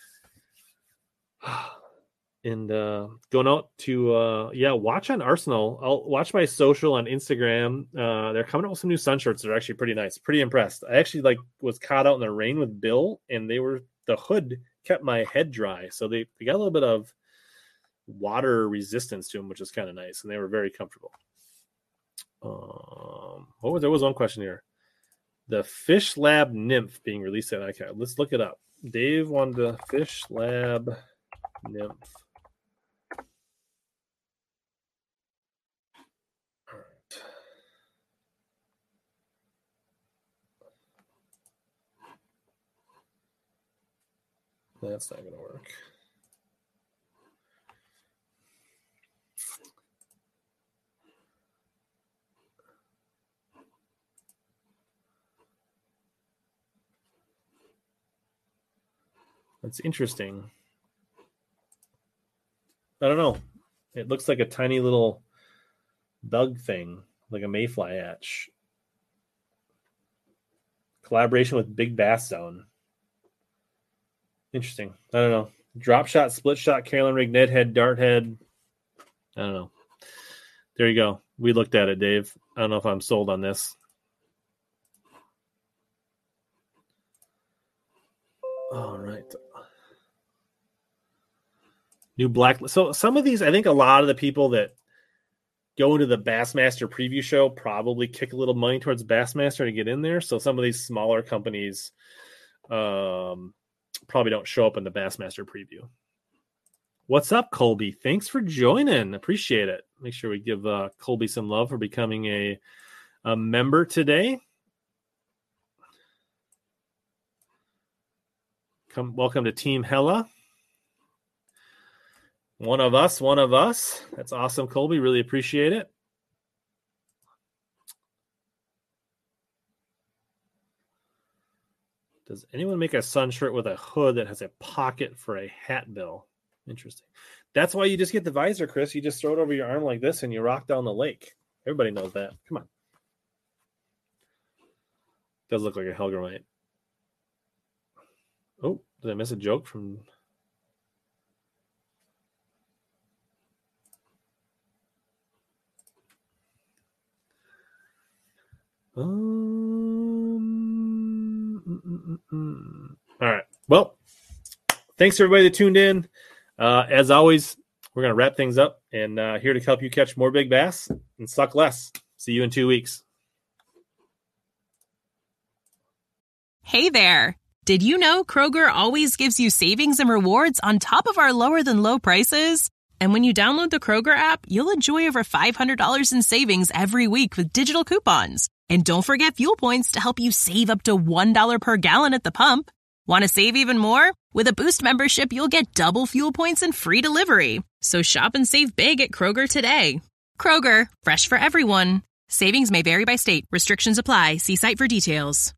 And uh, going out to, uh, yeah, watch on Arsenal. I'll watch my social on Instagram. Uh, they're coming out with some new sun shirts that are actually pretty nice. Pretty impressed. I actually like was caught out in the rain with Bill, and they were the hood kept my head dry, so they, they got a little bit of water resistance to them, which is kind of nice, and they were very comfortable. Um, what was there was one question here? The Fish Lab Nymph being released at iCat. Let's look it up. Dave wanted the Fish Lab Nymph. That's not going to work. That's interesting. I don't know. It looks like a tiny little bug thing, like a mayfly hatch. Collaboration with Big Bass Zone. Interesting. I don't know. Drop shot, split shot, Carolyn rig, Ned head, dart head. I don't know. There you go. We looked at it, Dave. I don't know if I'm sold on this. All right. New black. So some of these, I think a lot of the people that go into the Bassmaster preview show probably kick a little money towards Bassmaster to get in there. So some of these smaller companies um, probably don't show up in the Bassmaster preview. What's up, Colby? Thanks for joining. Appreciate it. Make sure we give uh, Colby some love for becoming a, a member today. Come, welcome to Team Hella. One of us, one of us. That's awesome, Colby. Really appreciate it. Does anyone make a sun shirt with a hood that has a pocket for a hat bill? Interesting. That's why you just get the visor, Chris. You just throw it over your arm like this and you rock down the lake. Everybody knows that. Come on. Does look like a Hellgrammite. Oh, did I miss a joke from... Um, mm, mm, mm. All right. Well, thanks everybody that tuned in. Uh, as always, we're going to wrap things up and uh, here to help you catch more big bass and suck less. See you in two weeks. Hey there. Did you know Kroger always gives you savings and rewards on top of our lower than low prices? And when you download the Kroger app, you'll enjoy over five hundred dollars in savings every week with digital coupons. And don't forget fuel points to help you save up to one dollar per gallon at the pump. Want to save even more? With a Boost membership, you'll get double fuel points and free delivery. So shop and save big at Kroger today. Kroger, fresh for everyone. Savings may vary by state. Restrictions apply. See site for details.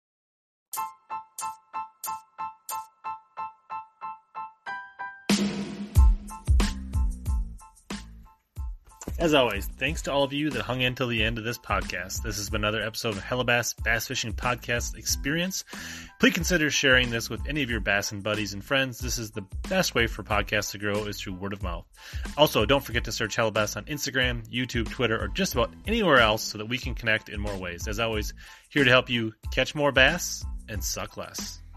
As always, thanks to all of you that hung in till the end of this podcast. This has been another episode of Hellabass Bass Fishing Podcast Experience. Please consider sharing this with any of your bass and buddies and friends. This is the best way for podcasts to grow is through word of mouth. Also, don't forget to search Hellabass on Instagram, YouTube, Twitter, or just about anywhere else so that we can connect in more ways. As always, here to help you catch more bass and suck less.